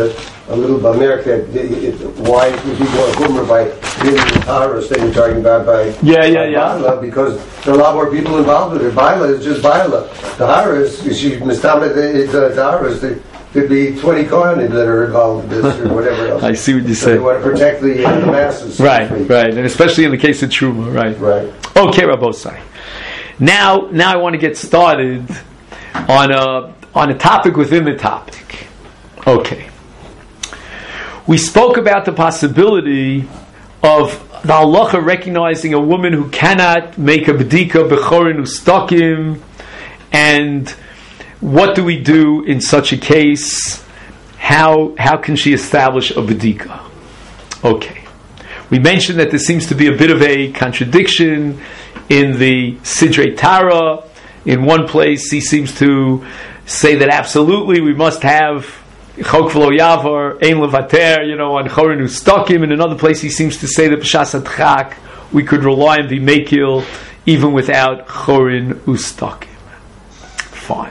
a little bummer that why would you go a boomer by being in the Tahara instead of talking about by Baila, because there are a lot more people involved with it. Baila is just Baila. Tahara is she Tahara is could be 20 Kohanim that are involved in this or whatever else. I see what you so say. They want to protect the masses. Right, and especially in the case of Truma, right? Okay, Rabbosai. Now I want to get started on a topic within the topic. Okay. We spoke about the possibility of the halacha recognizing a woman who cannot make a b'dika b'chorin ustakim, and what do we do in such a case? How can she establish a b'dika? Okay. We mentioned that there seems to be a bit of a contradiction in the Sidrei Tara. In one place, he seems to say that absolutely we must have Chok v'lo yavar, ein levater, on chorin ustakim. In another place, he seems to say that b'shas adchak we could rely on the mekil even without chorin ustakim. Fine.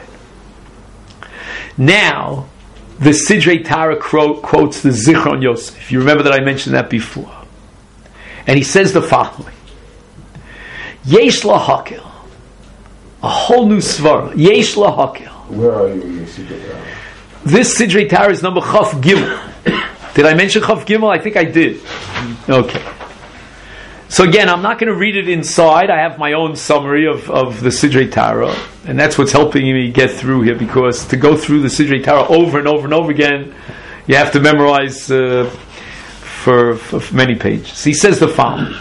Now, the Sidrei Tara quotes the Zichron Yosef. You remember that I mentioned that before. And he says the following. Yesh lahakil. A whole new svara. Yesh lahakil. Where are you in the Sidrei Tara? This Sidrei Tara is number Chaf Gimel. Did I mention Chaf Gimel? I think I did. Okay. So again, I'm not going to read it inside. I have my own summary of the Sidrei Tara, and that's what's helping me get through here, because to go through the Sidrei Tara over and over and over again, you have to memorize for many pages. He says the following.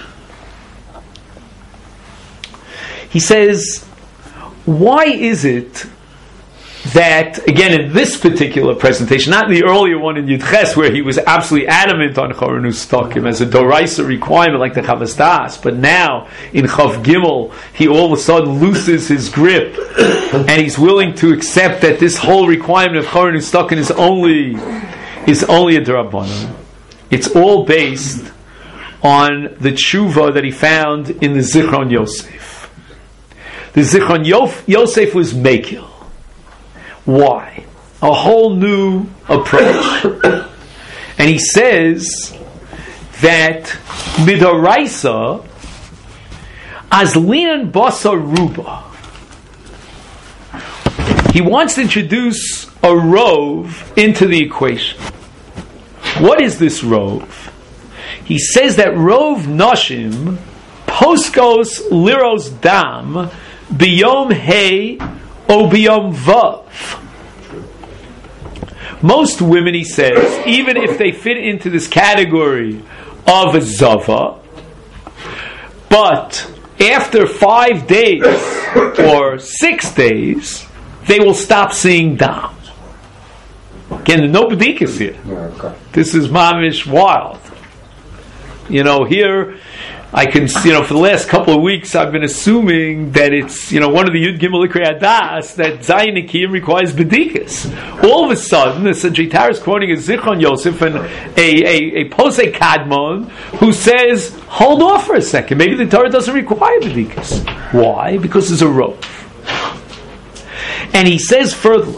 He says, why is it that, again, in this particular presentation, not in the earlier one in Yud Ches, where he was absolutely adamant on Chorin Ustakim as a Doraisa requirement like the Chavas Das, but now in Chav Gimel, he all of a sudden looses his grip, and he's willing to accept that this whole requirement of Chorin Ustakim is only a D'Rabbanan. It's all based on the tshuva that he found in the Zichron Yosef. The Zichron Yosef was Mekil. Why? A whole new approach. And he says that Midoraisa Azlinan Basa Ruba. He wants to introduce a rove into the equation. What is this rove? He says that rove Noshim Poskos Liros Dam Biyom Hey O biyom vav. Most women, he says, even if they fit into this category of a zava, but after 5 days or 6 days, they will stop seeing dam. Again, no bedikas here. This is mamish wild. Here I can, for the last couple of weeks, I've been assuming that it's, one of the Yud Gimel Ikrei Adas, that Zayin Nikiyim requires bedikas. All of a sudden, the Sidrei Tara is quoting a Zichron Yosef and a Posei Kadmon who says, hold off for a second, maybe the Torah doesn't require bedikas. Why? Because there's a rove. And he says further,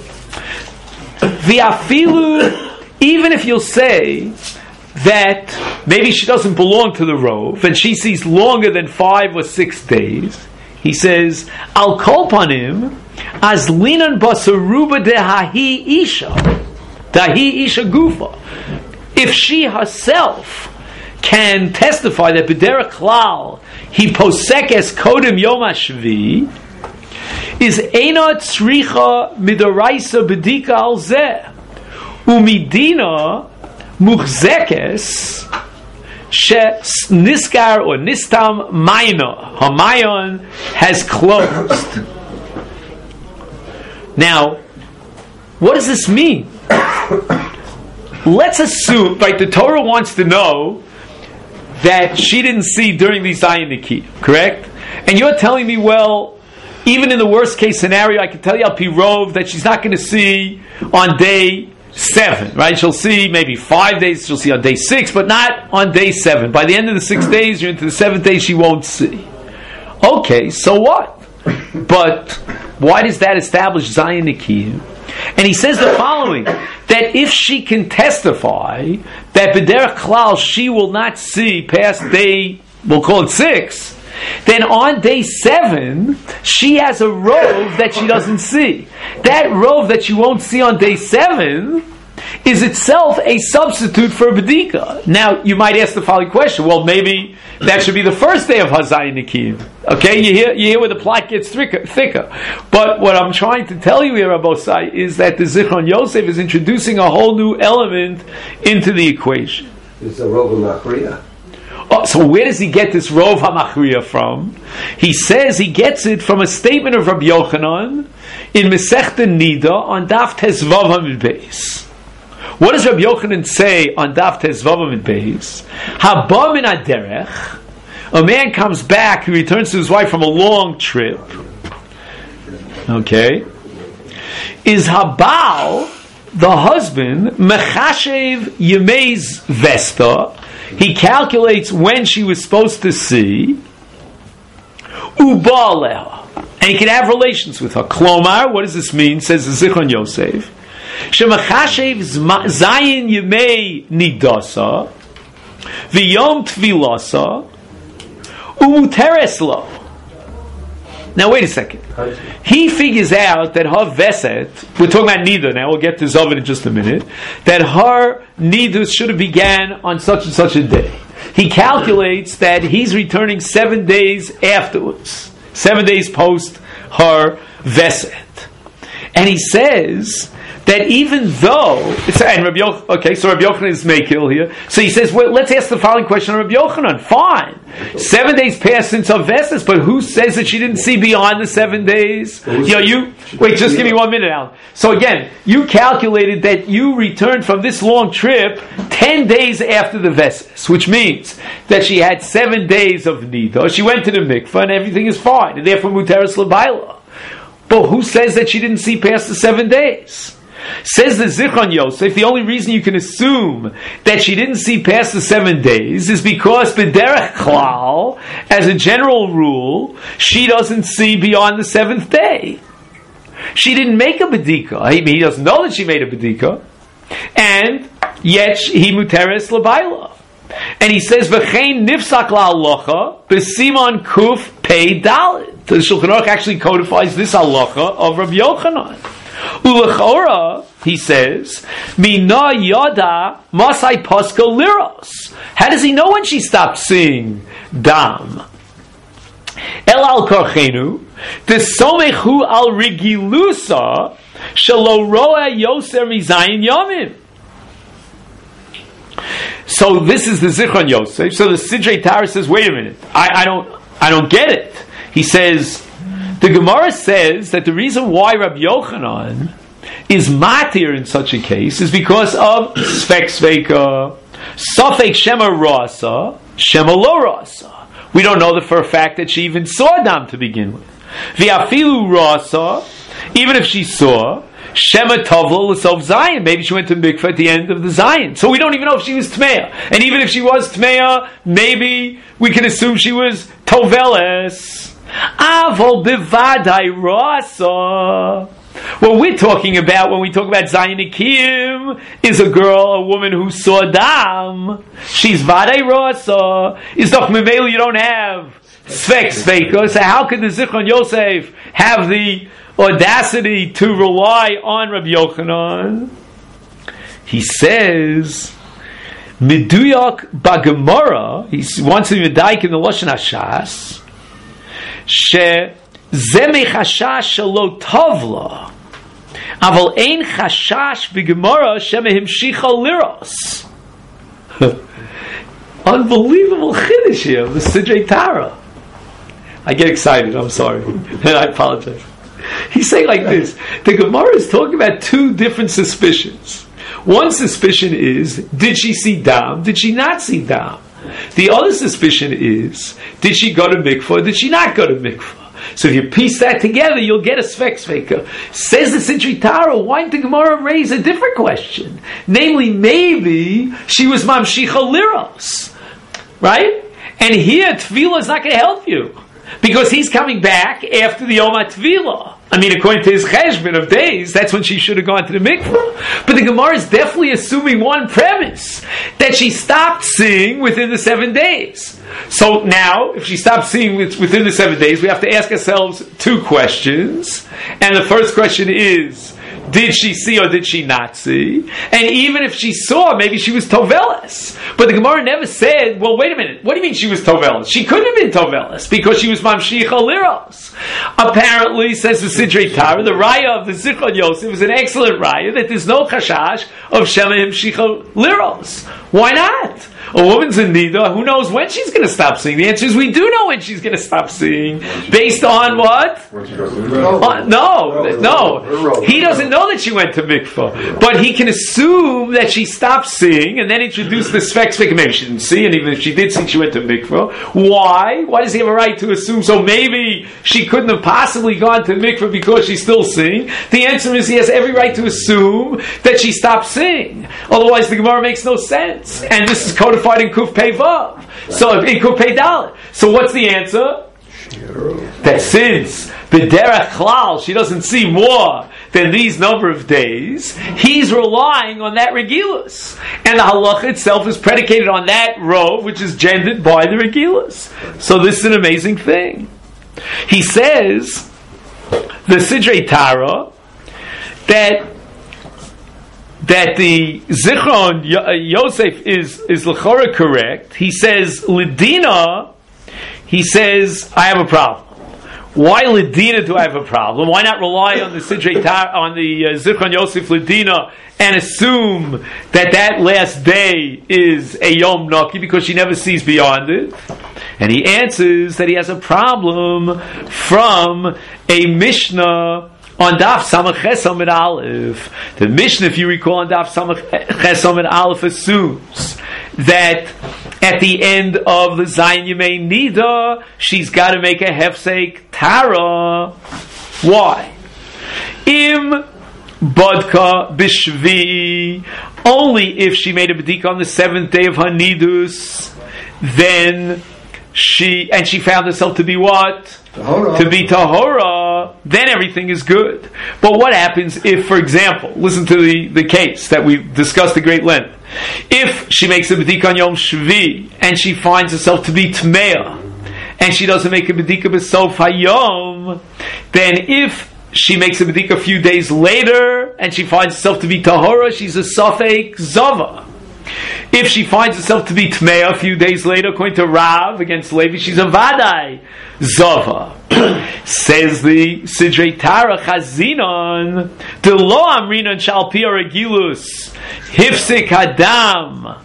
V'afilu, even if you'll say that maybe she doesn't belong to the rove and she sees longer than 5 or 6 days, he says, Al kol panim as linan basaruba dehahi isha gufa. If she herself can testify that b'derech klal he posekes kodem yom hashvi, is eina tzricha midoraisa bedika al zeh umidina Muchzekes she niskar or nistam mayna. Hamayon has closed. Now, what does this mean? Let's assume, the Torah wants to know that she didn't see during the Zayin Nikiyim, correct? And you're telling me, well, even in the worst case scenario, I can tell you Al Pi Rov that she's not going to see on day 7, right? She'll see maybe 5 days, she'll see on day 6, but not on day 7. By the end of the 6 days, you're into the 7th day, she won't see. Okay, so what? But why does that establish Zayin Nikiyim? And he says the following, that if she can testify that b'derech klal she will not see past day, we'll call it 6, then on day 7, she has a rove that she doesn't see. That rove that you won't see on day 7 is itself a substitute for B'dika. Now, you might ask the following question, well, maybe that should be the first day of Hazayin Nikim. Okay, you hear where the plot gets thicker. But what I'm trying to tell you here, Rabosai, is that the Zichron Yosef is introducing a whole new element into the equation. It's a Rov HaMachriya. Oh, so where does he get this Rov HaMachriya from? He says he gets it from a statement of Rabbi Yochanan in Masechta Nida on Daf Tezvav Amid Beis. What does Rabbi Yochanan say on Daf Tezvav Amid Beis? Haba min aderech, a man comes back, he returns to his wife from a long trip. Okay. Is Habal, the husband, mechashev yemeiz vesta, he calculates when she was supposed to see, uba leha, and he can have relations with her. Klomar, what does this mean? Says the Zichron Yosef. Shemachashev zayin yemei nidasa, v'yom tvilasa, umuteres lo. Now wait a second. He figures out that her veset, we're talking about nida now, we'll get to Zovin in just a minute, that her nidus should have began on such and such a day. He calculates that he's returning 7 days afterwards, 7 days post her veset. And he says that even though, so Rabbi Yochanan is Meikil here, so he says, well, let's ask the following question on Rabbi Yochanan. Fine. 7 days passed since her vesses, but who says that she didn't see beyond the 7 days? Wait, just give me 1 minute, Alan. So again, you calculated that you returned from this long trip 10 days after the vesses, which means that she had 7 days of nida. She went to the mikvah and everything is fine, and therefore muteres l'bayla. But who says that she didn't see past the 7 days? Says the Zichron Yosef, the only reason you can assume that she didn't see past the 7 days is because b'derech klal, as a general rule, she doesn't see beyond the 7th day. She didn't make a bedika. He doesn't know that she made a bedika, and yet he muteres l'bayla. And he says, "V'chein nifsak la'alocha b'simon kuf pei dalit." The Shulchan Aruch actually codifies this halacha of Rabbi Yochanan. Ulechora, he says, Mina yada masai paska liros. How does he know when she stopped seeing dam? El al korchenu, desomechu al rigilusa, shelo roa yoser mizayin yomim. So this is the Zichron Yosef. So the Sidrei Torah says, wait a minute, I don't get it. He says, the Gemara says that the reason why Rabbi Yochanan is matir in such a case is because of Sfek Sveika, Safek Shema Rasa, Shema Lo Rasa. We don't know for a fact that she even saw Dam to begin with. V'afilu Rasa, even if she saw, Shema Tovla L'Sof Zion, maybe she went to Mikvah at the end of the Zion. So we don't even know if she was Tmeya. And even if she was Tmeya, maybe we can assume she was Toveles. Avol bivadai rasa. What we're talking about when we talk about Zayin Nikim is a woman who saw dam. She's vadai rasa. Is doch memelu you don't have Sfek Sveika. So how could the Zichron Yosef have the audacity to rely on Rabbi Yochanan? He says, Miduyak Bagamara, he wants to be Medaik in the Lashon HaShas, שזה מחשש שלא טוב לה, אבל אין חשש בגמרא שמא המשיכה לירוס. Unbelievable chiddush here of the Sidrei Torah. I get excited, I'm sorry. I apologize. He's saying like this, the Gemara is talking about two different suspicions. One suspicion is, did she see dam? Did she not see dam? The other suspicion is, did she go to mikvah or did she not go to mikvah? So if you piece that together, you'll get a Sfek Sveika. Says the Sidrei Torah, why didn't the Gemara raise a different question? Namely, maybe she was Mamshicha Liros. Right? And here, Tefillah is not going to help you. Because he's coming back after the Yom HaTefillah. I mean, according to his cheshbon of days, that's when she should have gone to the mikveh. But the Gemara is definitely assuming one premise, that she stopped seeing within the 7 days. So now, if she stopped seeing within the 7 days, we have to ask ourselves 2 questions. And the first question is, did she see or did she not see? And even if she saw, maybe she was tovelis. But the Gemara never said, well, wait a minute, what do you mean she was tovelis? She couldn't have been tovelis because she was mamshicha liros. Apparently, says the Sidrei Tara, the raya of the Zichron Yosef is an excellent raya that there's no chashash of shema himshicha liros. Why not? A woman's in nida, who knows when she's going to stop seeing? The answer is we do know when she's going to stop seeing. Based on what? No. He doesn't know that she went to mikvah. But he can assume that she stopped seeing and then introduce the sfek. Maybe she didn't see, and even if she did see, she went to mikvah. Why? Why does he have a right to assume? So maybe she couldn't have possibly gone to mikvah because she's still seeing. The answer is he has every right to assume that she stopped seeing. Otherwise the Gemara makes no sense. And this is codified in Kuf Pei Vav. So in Kuf Pei Dalet. So what's the answer? That since B'derech Klal she doesn't see more than these number of days, he's relying on that regilus. And the halacha itself is predicated on that rov, which is gendered by the regilus. So this is an amazing thing. He says, the Sidrei Tara, that the Zichron Yosef is l'chora correct. He says Lidina. He says I have a problem. Why Lidina do I have a problem? Why not rely on the Sidrei Tara, on the Zichron Yosef Lidina, and assume that last day is a Yom Naki because she never sees beyond it? And he answers that he has a problem from a Mishnah on Daf Samach Ches Amud Aleph. The Mishnah, if you recall, on Daf Samach Ches Amud Aleph assumes that at the end of the Zayin Yemei Nida, she's got to make a Hefsek Tara. Why? Im Bodka Bishvi, only if she made a B'dika on the 7th day of Hanidus, then she found herself to be what? Tahora. To be Tahora, then everything is good. But what happens if, for example, listen to the case that we discussed at great length. If she makes a B'dika on Yom Shvi, and she finds herself to be Tmeah, and she doesn't make a B'dika B'sof Hayom, then if she makes a B'dika a few days later, and she finds herself to be Tahora, she's a Safek Zava. If she finds herself to be Tmeah a few days later, according to Rav against Levi, she's a Vadai Zava. Says the Sidrei Tara Chazinon, the Lo Amrinon Shalpia Regilus Hifsik Hadam,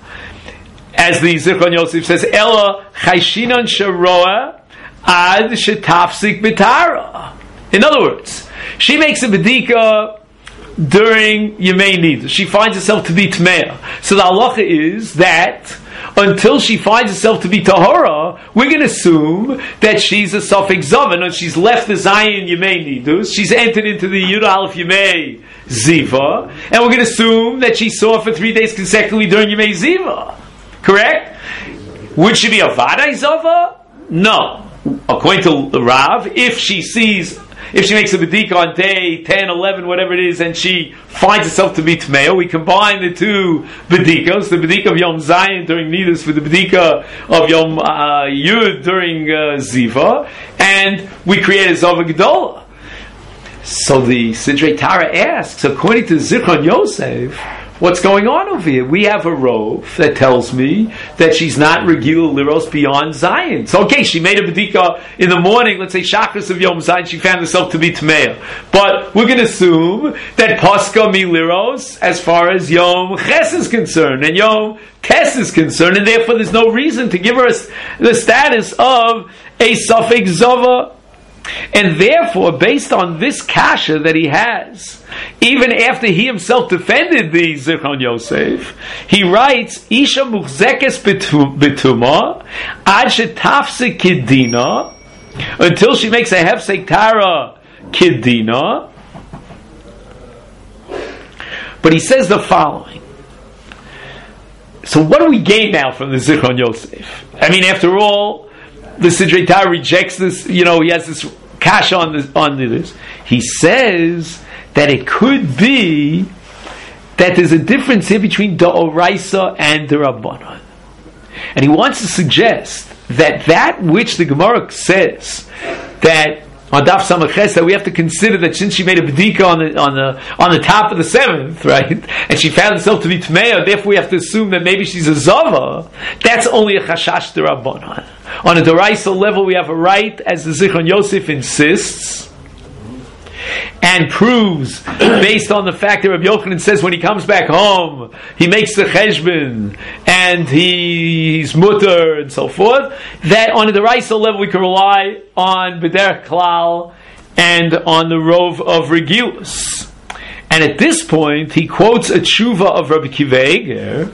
as the Zichron Yosef says, Ella Chayshinon Sharoa Ad Shetafsik B'Tara. In other words, she makes a B'dika during Yemei Nida. She finds herself to be Tmeah. So the halacha is that until she finds herself to be Tahora, we're going to assume that she's a Safek Zavan, and she's left the Zayin Yemei Nidus, she's entered into the Yud Aleph Yemei Ziva, and we're going to assume that she saw for 3 days consecutively during Yemei Ziva. Correct? Would she be a Vadai Zava? No. According to Rav, if she makes a B'dika on day 10, 11, whatever it is, and she finds herself to be Tmeah, we combine the two B'dikas, the B'dika of Yom Zayin during Nidus with the B'dika of Yom Yud during Ziva, and we create a Zava Gedola. So the Sidrei Tara asks, according to Zichron Yosef, what's going on over here? We have a rov that tells me that she's not Regila Liros beyond Zion. So okay, she made a B'dika in the morning, let's say Shachris of Yom Zion, she found herself to be Tmeah. But we're going to assume that Pascha Mi Liros, as far as Yom Ches is concerned, and Yom Tes is concerned, and therefore there's no reason to give her the status of a Safek Zava. And therefore, based on this kasha that he has, even after he himself defended the Zichron Yosef, he writes, Isha muchzekes betuma, ad shetafsek kidina, until she makes a hefsek tara kidina. But he says the following. So what do we gain now from the Zichron Yosef? I mean, after all, the Sidrei Tara rejects this, he has this kasha on this. He says that it could be that there's a difference here between Da'oraisa and the Rabbanon. And he wants to suggest that which the Gemara says that on Daf Samaches, that we have to consider that since she made a bedika on the top of the seventh, right, and she found herself to be Tmeya, therefore we have to assume that maybe she's a Zava. That's only a Chashash D'Rabbanan. On a D'Oraisa level, we have a right, as the Zichron Yosef insists, and proves, based on the fact that Rabbi Yochanan says when he comes back home, he makes the cheshbon, and he's mutter, and so forth, that on the D'Oraisa level we can rely on B'derech Klal and on the Rov of Regilus. And at this point, he quotes a tshuva of Rabbi Akiva Eiger.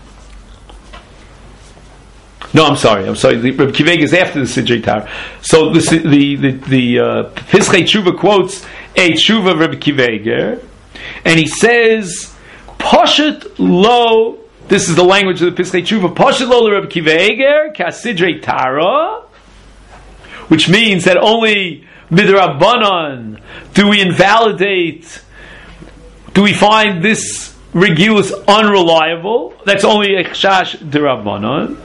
No, I'm sorry. The Rabbi Akiva Eiger is after the Sidrei Torah. So the Pischei Tshuva quotes a tshuva of Rabbi Akiva Eiger, and he says, "Poshet lo." This is the language of the Pischei Tshuva. Poshet lo Rabbi Akiva Eiger kasidrei Torah, which means that only midrabanan do we invalidate. Do we find this regilus unreliable? That's only a chash derabanan.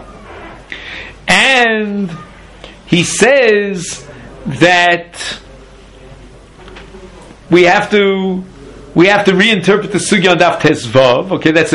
And he says that we have to reinterpret the sugya on Daf Tezvav. Okay, that's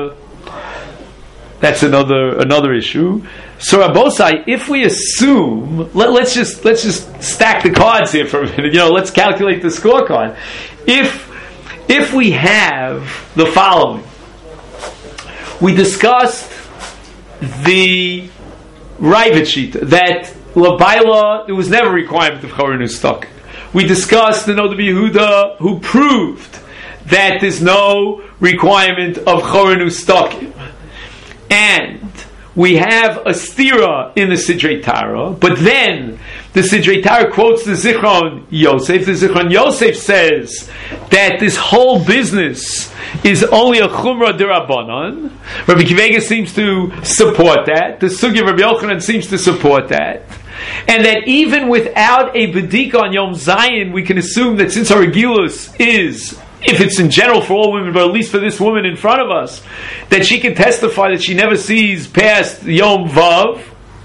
another issue. So Rabosai, if we assume, let's just stack the cards here for a minute. Let's calculate the scorecard. If we have the following, we discussed the Ravid Shita, that Labaila, there was never a requirement of Chorin Ustak. We discussed the Noda Yehuda, who proved that there's no requirement of Chorin Ustakim. And we have a stira in the Sidrei Torah, but then the Sidrei Torah quotes the Zichron Yosef. The Zichron Yosef says that this whole business is only a Chumrah D'Rabbanan. Rabbi Akiva Eiger seems to support that. The Sugya of Rabbi Yochanan seems to support that. And that even without a Bedika on Yom Zayin, we can assume that since our Regilus is, if it's in general for all women, but at least for this woman in front of us, that she can testify that she never sees past Yom Vav,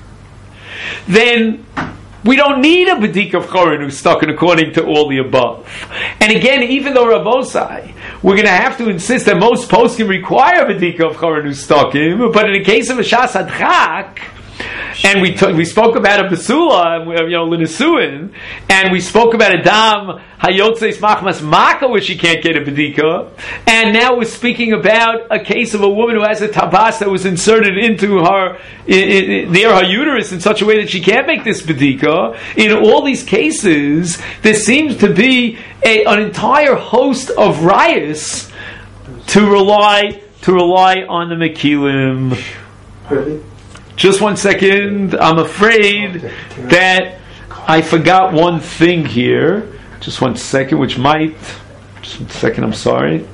then we don't need a Bedika of Chorin who's stuck in according to all the above. And again, even though Rabosai, we're going to have to insist that most poskim require a Bedika of Chorin who's stuck in, but in the case of a Shas Adchak, and we spoke about a Basula, L'Nesuin, and we spoke about a Dam Hayotzeis Machmas Maka, where she can't get a Bedika, and now we're speaking about a case of a woman who has a tabas that was inserted into her near her uterus in such a way that she can't make this Bedika. In all these cases, there seems to be an entire host of rayas to rely on the Mekilim. Really? Just 1 second. I'm afraid that I forgot one thing here. Just 1 second, which might... Just 1 second, I'm sorry.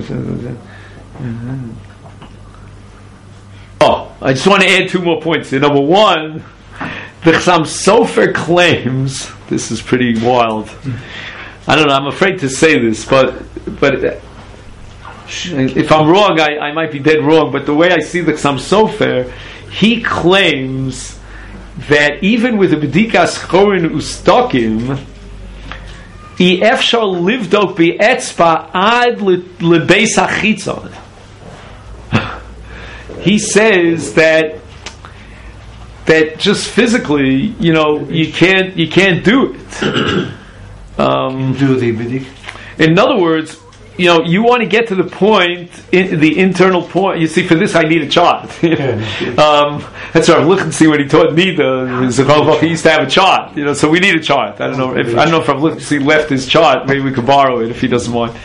I just want to add 2 more points here. Number one, the Chassam Sofer claims... This is pretty wild. I don't know, I'm afraid to say this, but if I'm wrong, I might be dead wrong, but the way I see the Chassam Sofer, he claims that even with the Bedikas Chorin Ustakim, Efshar livdok be'etzpa ad lebeis hachitzon. He says that just physically, you can't do it. Do the Bedik. In other words, you want to get to the point, the internal point. You see, for this I need a chart. That's right. Look and see when he taught me he used to have a chart. So we need a chart. I don't know if Rav Lichtenstein left his chart. Maybe we could borrow it if he doesn't mind.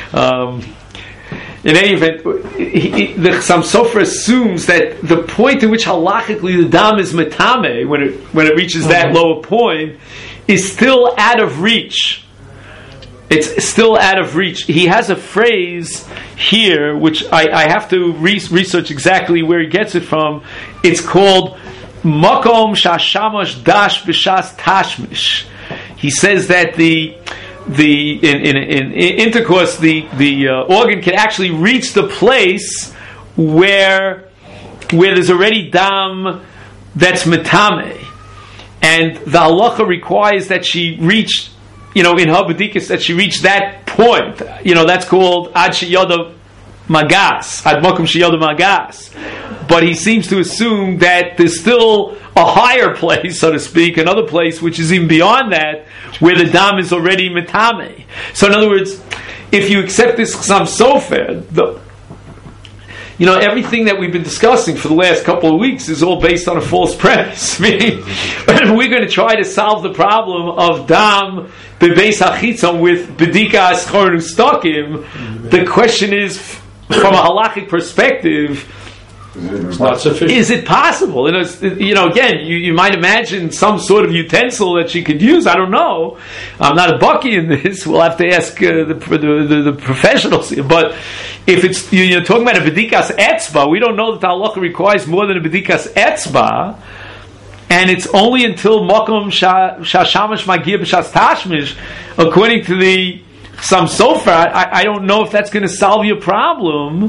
In any event, the Chassam Sofer assumes that the point in which halachically the dam is metame, when it reaches that lower point, is still out of reach. It's still out of reach. He has a phrase here, which I have to research exactly where he gets it from. It's called Makom Shashamash Dash B'Shas Tashmish. he says that in intercourse, the organ can actually reach the place where there's already dam that's metame, and the halacha requires that she reach, in her bedikas, that she reach that point. That's called ad sheyoda magas, ad mokum sheyoda magas. But he seems to assume that there's still a higher place, so to speak, another place which is even beyond that, where the dam is already metame. So in other words, if you accept this chasam sofer, everything that we've been discussing for the last couple of weeks is all based on a false premise. Meaning, we're going to try to solve the problem of dam bebeis hachitzon with bedika aschor nustakim. The question is, from a halachic perspective, it's not sufficient. Is it possible? Again, you might imagine some sort of utensil that she could use. I don't know. I'm not a bucky in this. We'll have to ask the professionals. But if it's you're talking about a bedikas etzba, we don't know that the halacha requires more than a bedikas etzba, and it's only until makom shashamash magir b'shas tashmish, according to the Chasam Sofer. I don't know if that's going to solve your problem.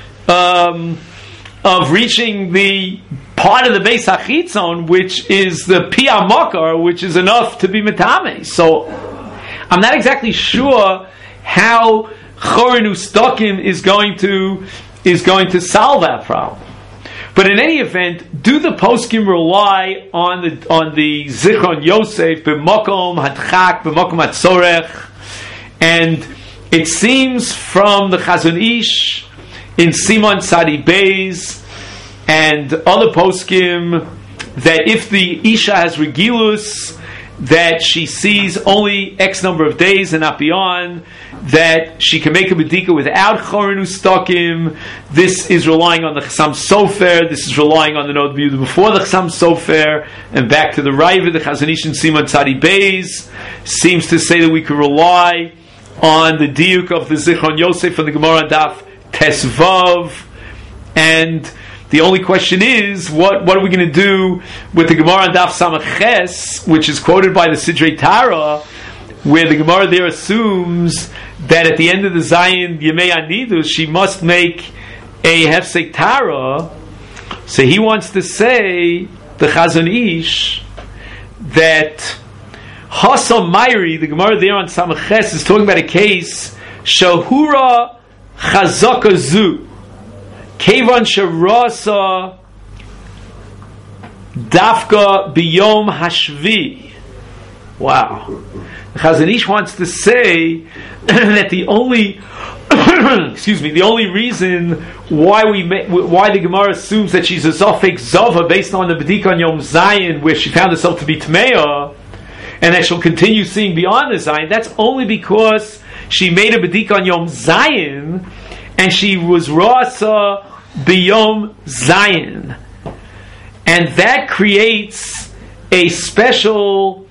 Of reaching the part of the Beis HaChitzon, which is the Piyah Makar, which is enough to be Metame. So, I'm not exactly sure how Chorin Ustakim is going to solve that problem. But in any event, do the poskim rely on the Zichron Yosef b'makom hadchak b'makom hatzorech? And it seems from the Chazon Ish in Simon Tzadi Beis and other poskim that if the Isha has regilus, that she sees only X number of days and not beyond, that she can make a bedika without chorin ustakim. This is relying on the Chasam Sofer. This is relying on the Nod B'Yehuda before the Chasam Sofer, and back to the Raiva, the Chazon Ish and Simon Tzadi Beis seems to say that we could rely on the diuk of the Zichron Yosef from the Gemara Daf Tesvav, and the only question is, what are we going to do with the Gemara Daf Samach Ches, which is quoted by the Sidrei Tara, where the Gemara there assumes that at the end of the Zayin Yemei Anidus she must make a Hefsek Tara. So he wants to say, the Chazon Ish, that Hasa Mayri, the Gemara there on Samach Ches, is talking about a case Shahura Chazaka Zu Kevan Sharasa Dafka Biyom Hashvi. Wow. The Chazon Ish wants to say that the only the only reason why the Gemara assumes that she's a Zofek Zova based on the B'dika on Yom Zayin, where she found herself to be Tmeya, and that she'll continue seeing beyond the Zayin, that's only because she made a B'dika on Yom Zayin, and she was Rasa B'Yom Zayin. And that creates a special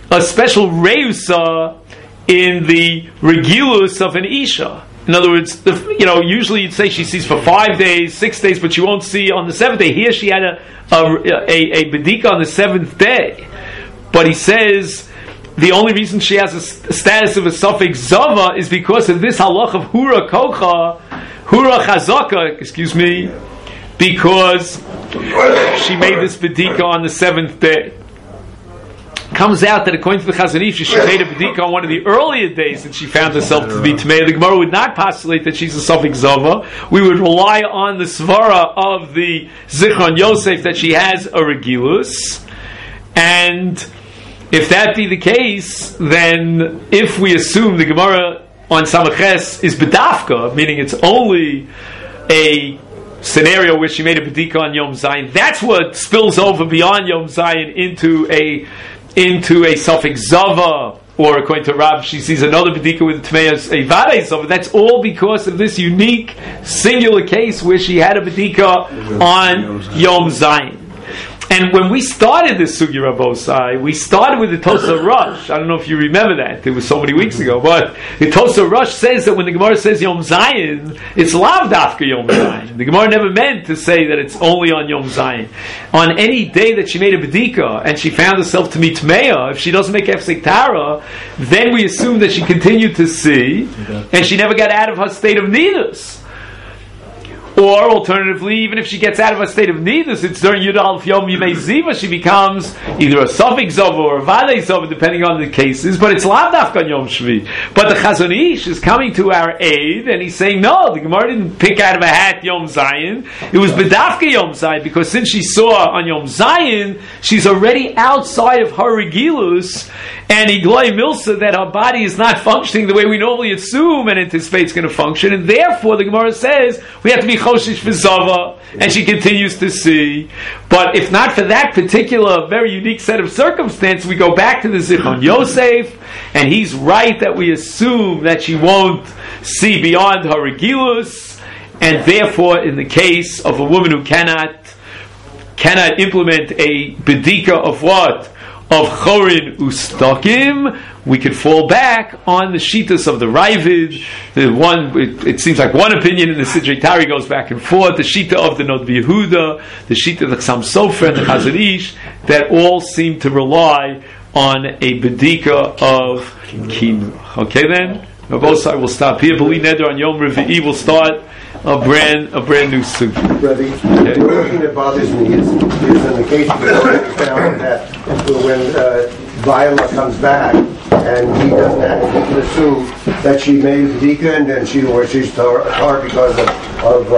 reusa in the regilus of an Isha. In other words, usually you'd say she sees for 5 days, 6 days, but she won't see on the 7th day. Here she had a bedika on the 7th day. But he says the only reason she has a status of a Sofek Zava is because of this halach of Hura Chazaka, because she made this bedika on the 7th day. Comes out that according to the Chazon Ish, she made a bedika on one of the earlier days that she found herself to be Tmei. The Gemara would not postulate that she's a Sofek Zava. We would rely on the svara of the Zichron Yosef that she has a regilus. And if that be the case, then if we assume the Gemara on Samaches is bedafka, meaning it's only a scenario where she made a bedika on Yom Zayin, that's what spills over beyond Yom Zayin into a Sofek Zava, or according to Rav, she sees another bedika with Tmeyas a Vadei Zava. That's all because of this unique, singular case where she had a bedika on Yom Zayin. And when we started this Sugi Rabosai, we started with the Tosa Rosh. I don't know if you remember that. It was so many weeks ago. But the Tosa Rosh says that when the Gemara says Yom Zayin, it's Lav Dafka Yom Zayin. The Gemara never meant to say that it's only on Yom Zayin. On any day that she made a Bedika and she found herself to be Tmeya, if she doesn't make Hefsek Tara, then we assume that she continued to see and she never got out of her state of Nidus. Or alternatively, even if she gets out of a state of nidus, it's during Yud Aleph Yom Yimei Ziva, she becomes either a Safek Zova or a Vadei Zova, depending on the cases, but it's Lav Dafka on Yom Shvi. But the Chazon Ish is coming to our aid, and he's saying, no, the Gemara didn't pick out of a hat Yom Zayin, it was Bedafka Yom Zayin, because since she saw on Yom Zayin, she's already outside of her Regilus, and Igloi Milsa, that her body is not functioning the way we normally assume and anticipate it's going to function, and therefore the Gemara says, we have to be Choshish V'Zava, and she continues to see. But if not for that particular very unique set of circumstances, we go back to the Zichron Yosef, and he's right that we assume that she won't see beyond her Regilus, and therefore in the case of a woman who cannot implement a bedika of what? Of Chorin Ustakim, we could fall back on the Shitas of the Ravid. It seems like one opinion in the Sidrei Tari goes back and forth. The Shita of the Nod Yehuda, the Shita of the Chassam Sofer, and the Chazon Ish, that all seem to rely on a bedika of Kinuach. Okay then? Rabosai will stop here. B'li Neder on Yom Revi'i will start a brand new sugi. Okay. The only thing that bothers me is in the case of the we found that when Viola comes back and he doesn't have to assume that she made a Vedika and then she's tar because of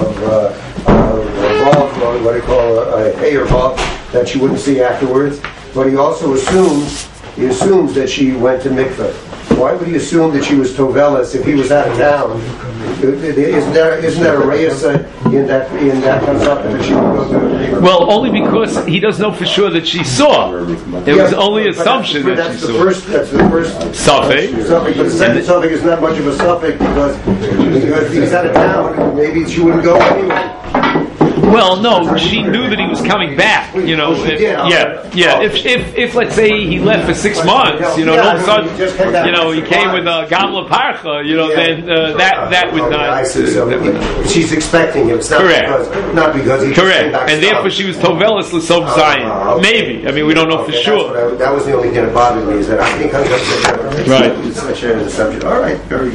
what do you call a hay or vav that she wouldn't see afterwards. But he also assumes that she went to mikveh. Why would he assume that she was Tovelis if he was out of town? Isn't there a reyes in that comes up that she would go to? Well, only because he doesn't know for sure that she saw. It was only assumption that she saw. That's the first Safek. But the second Safek is not much of a Safek because if he's out of town, maybe she wouldn't go anyway. Well, no, she knew that he was coming back. You know, if let's say he left for 6 months, you know, all of a sudden, you know, he came with a Gamla Parcha, you know, then that would not. She's expecting him. Correct. Not because he. Correct, and therefore she was Tovelis L'Som Zion. Maybe. I mean, we don't know for sure. That was the only thing that bothered me is that I think I'm going to say right. Such a subject. All right. Very good.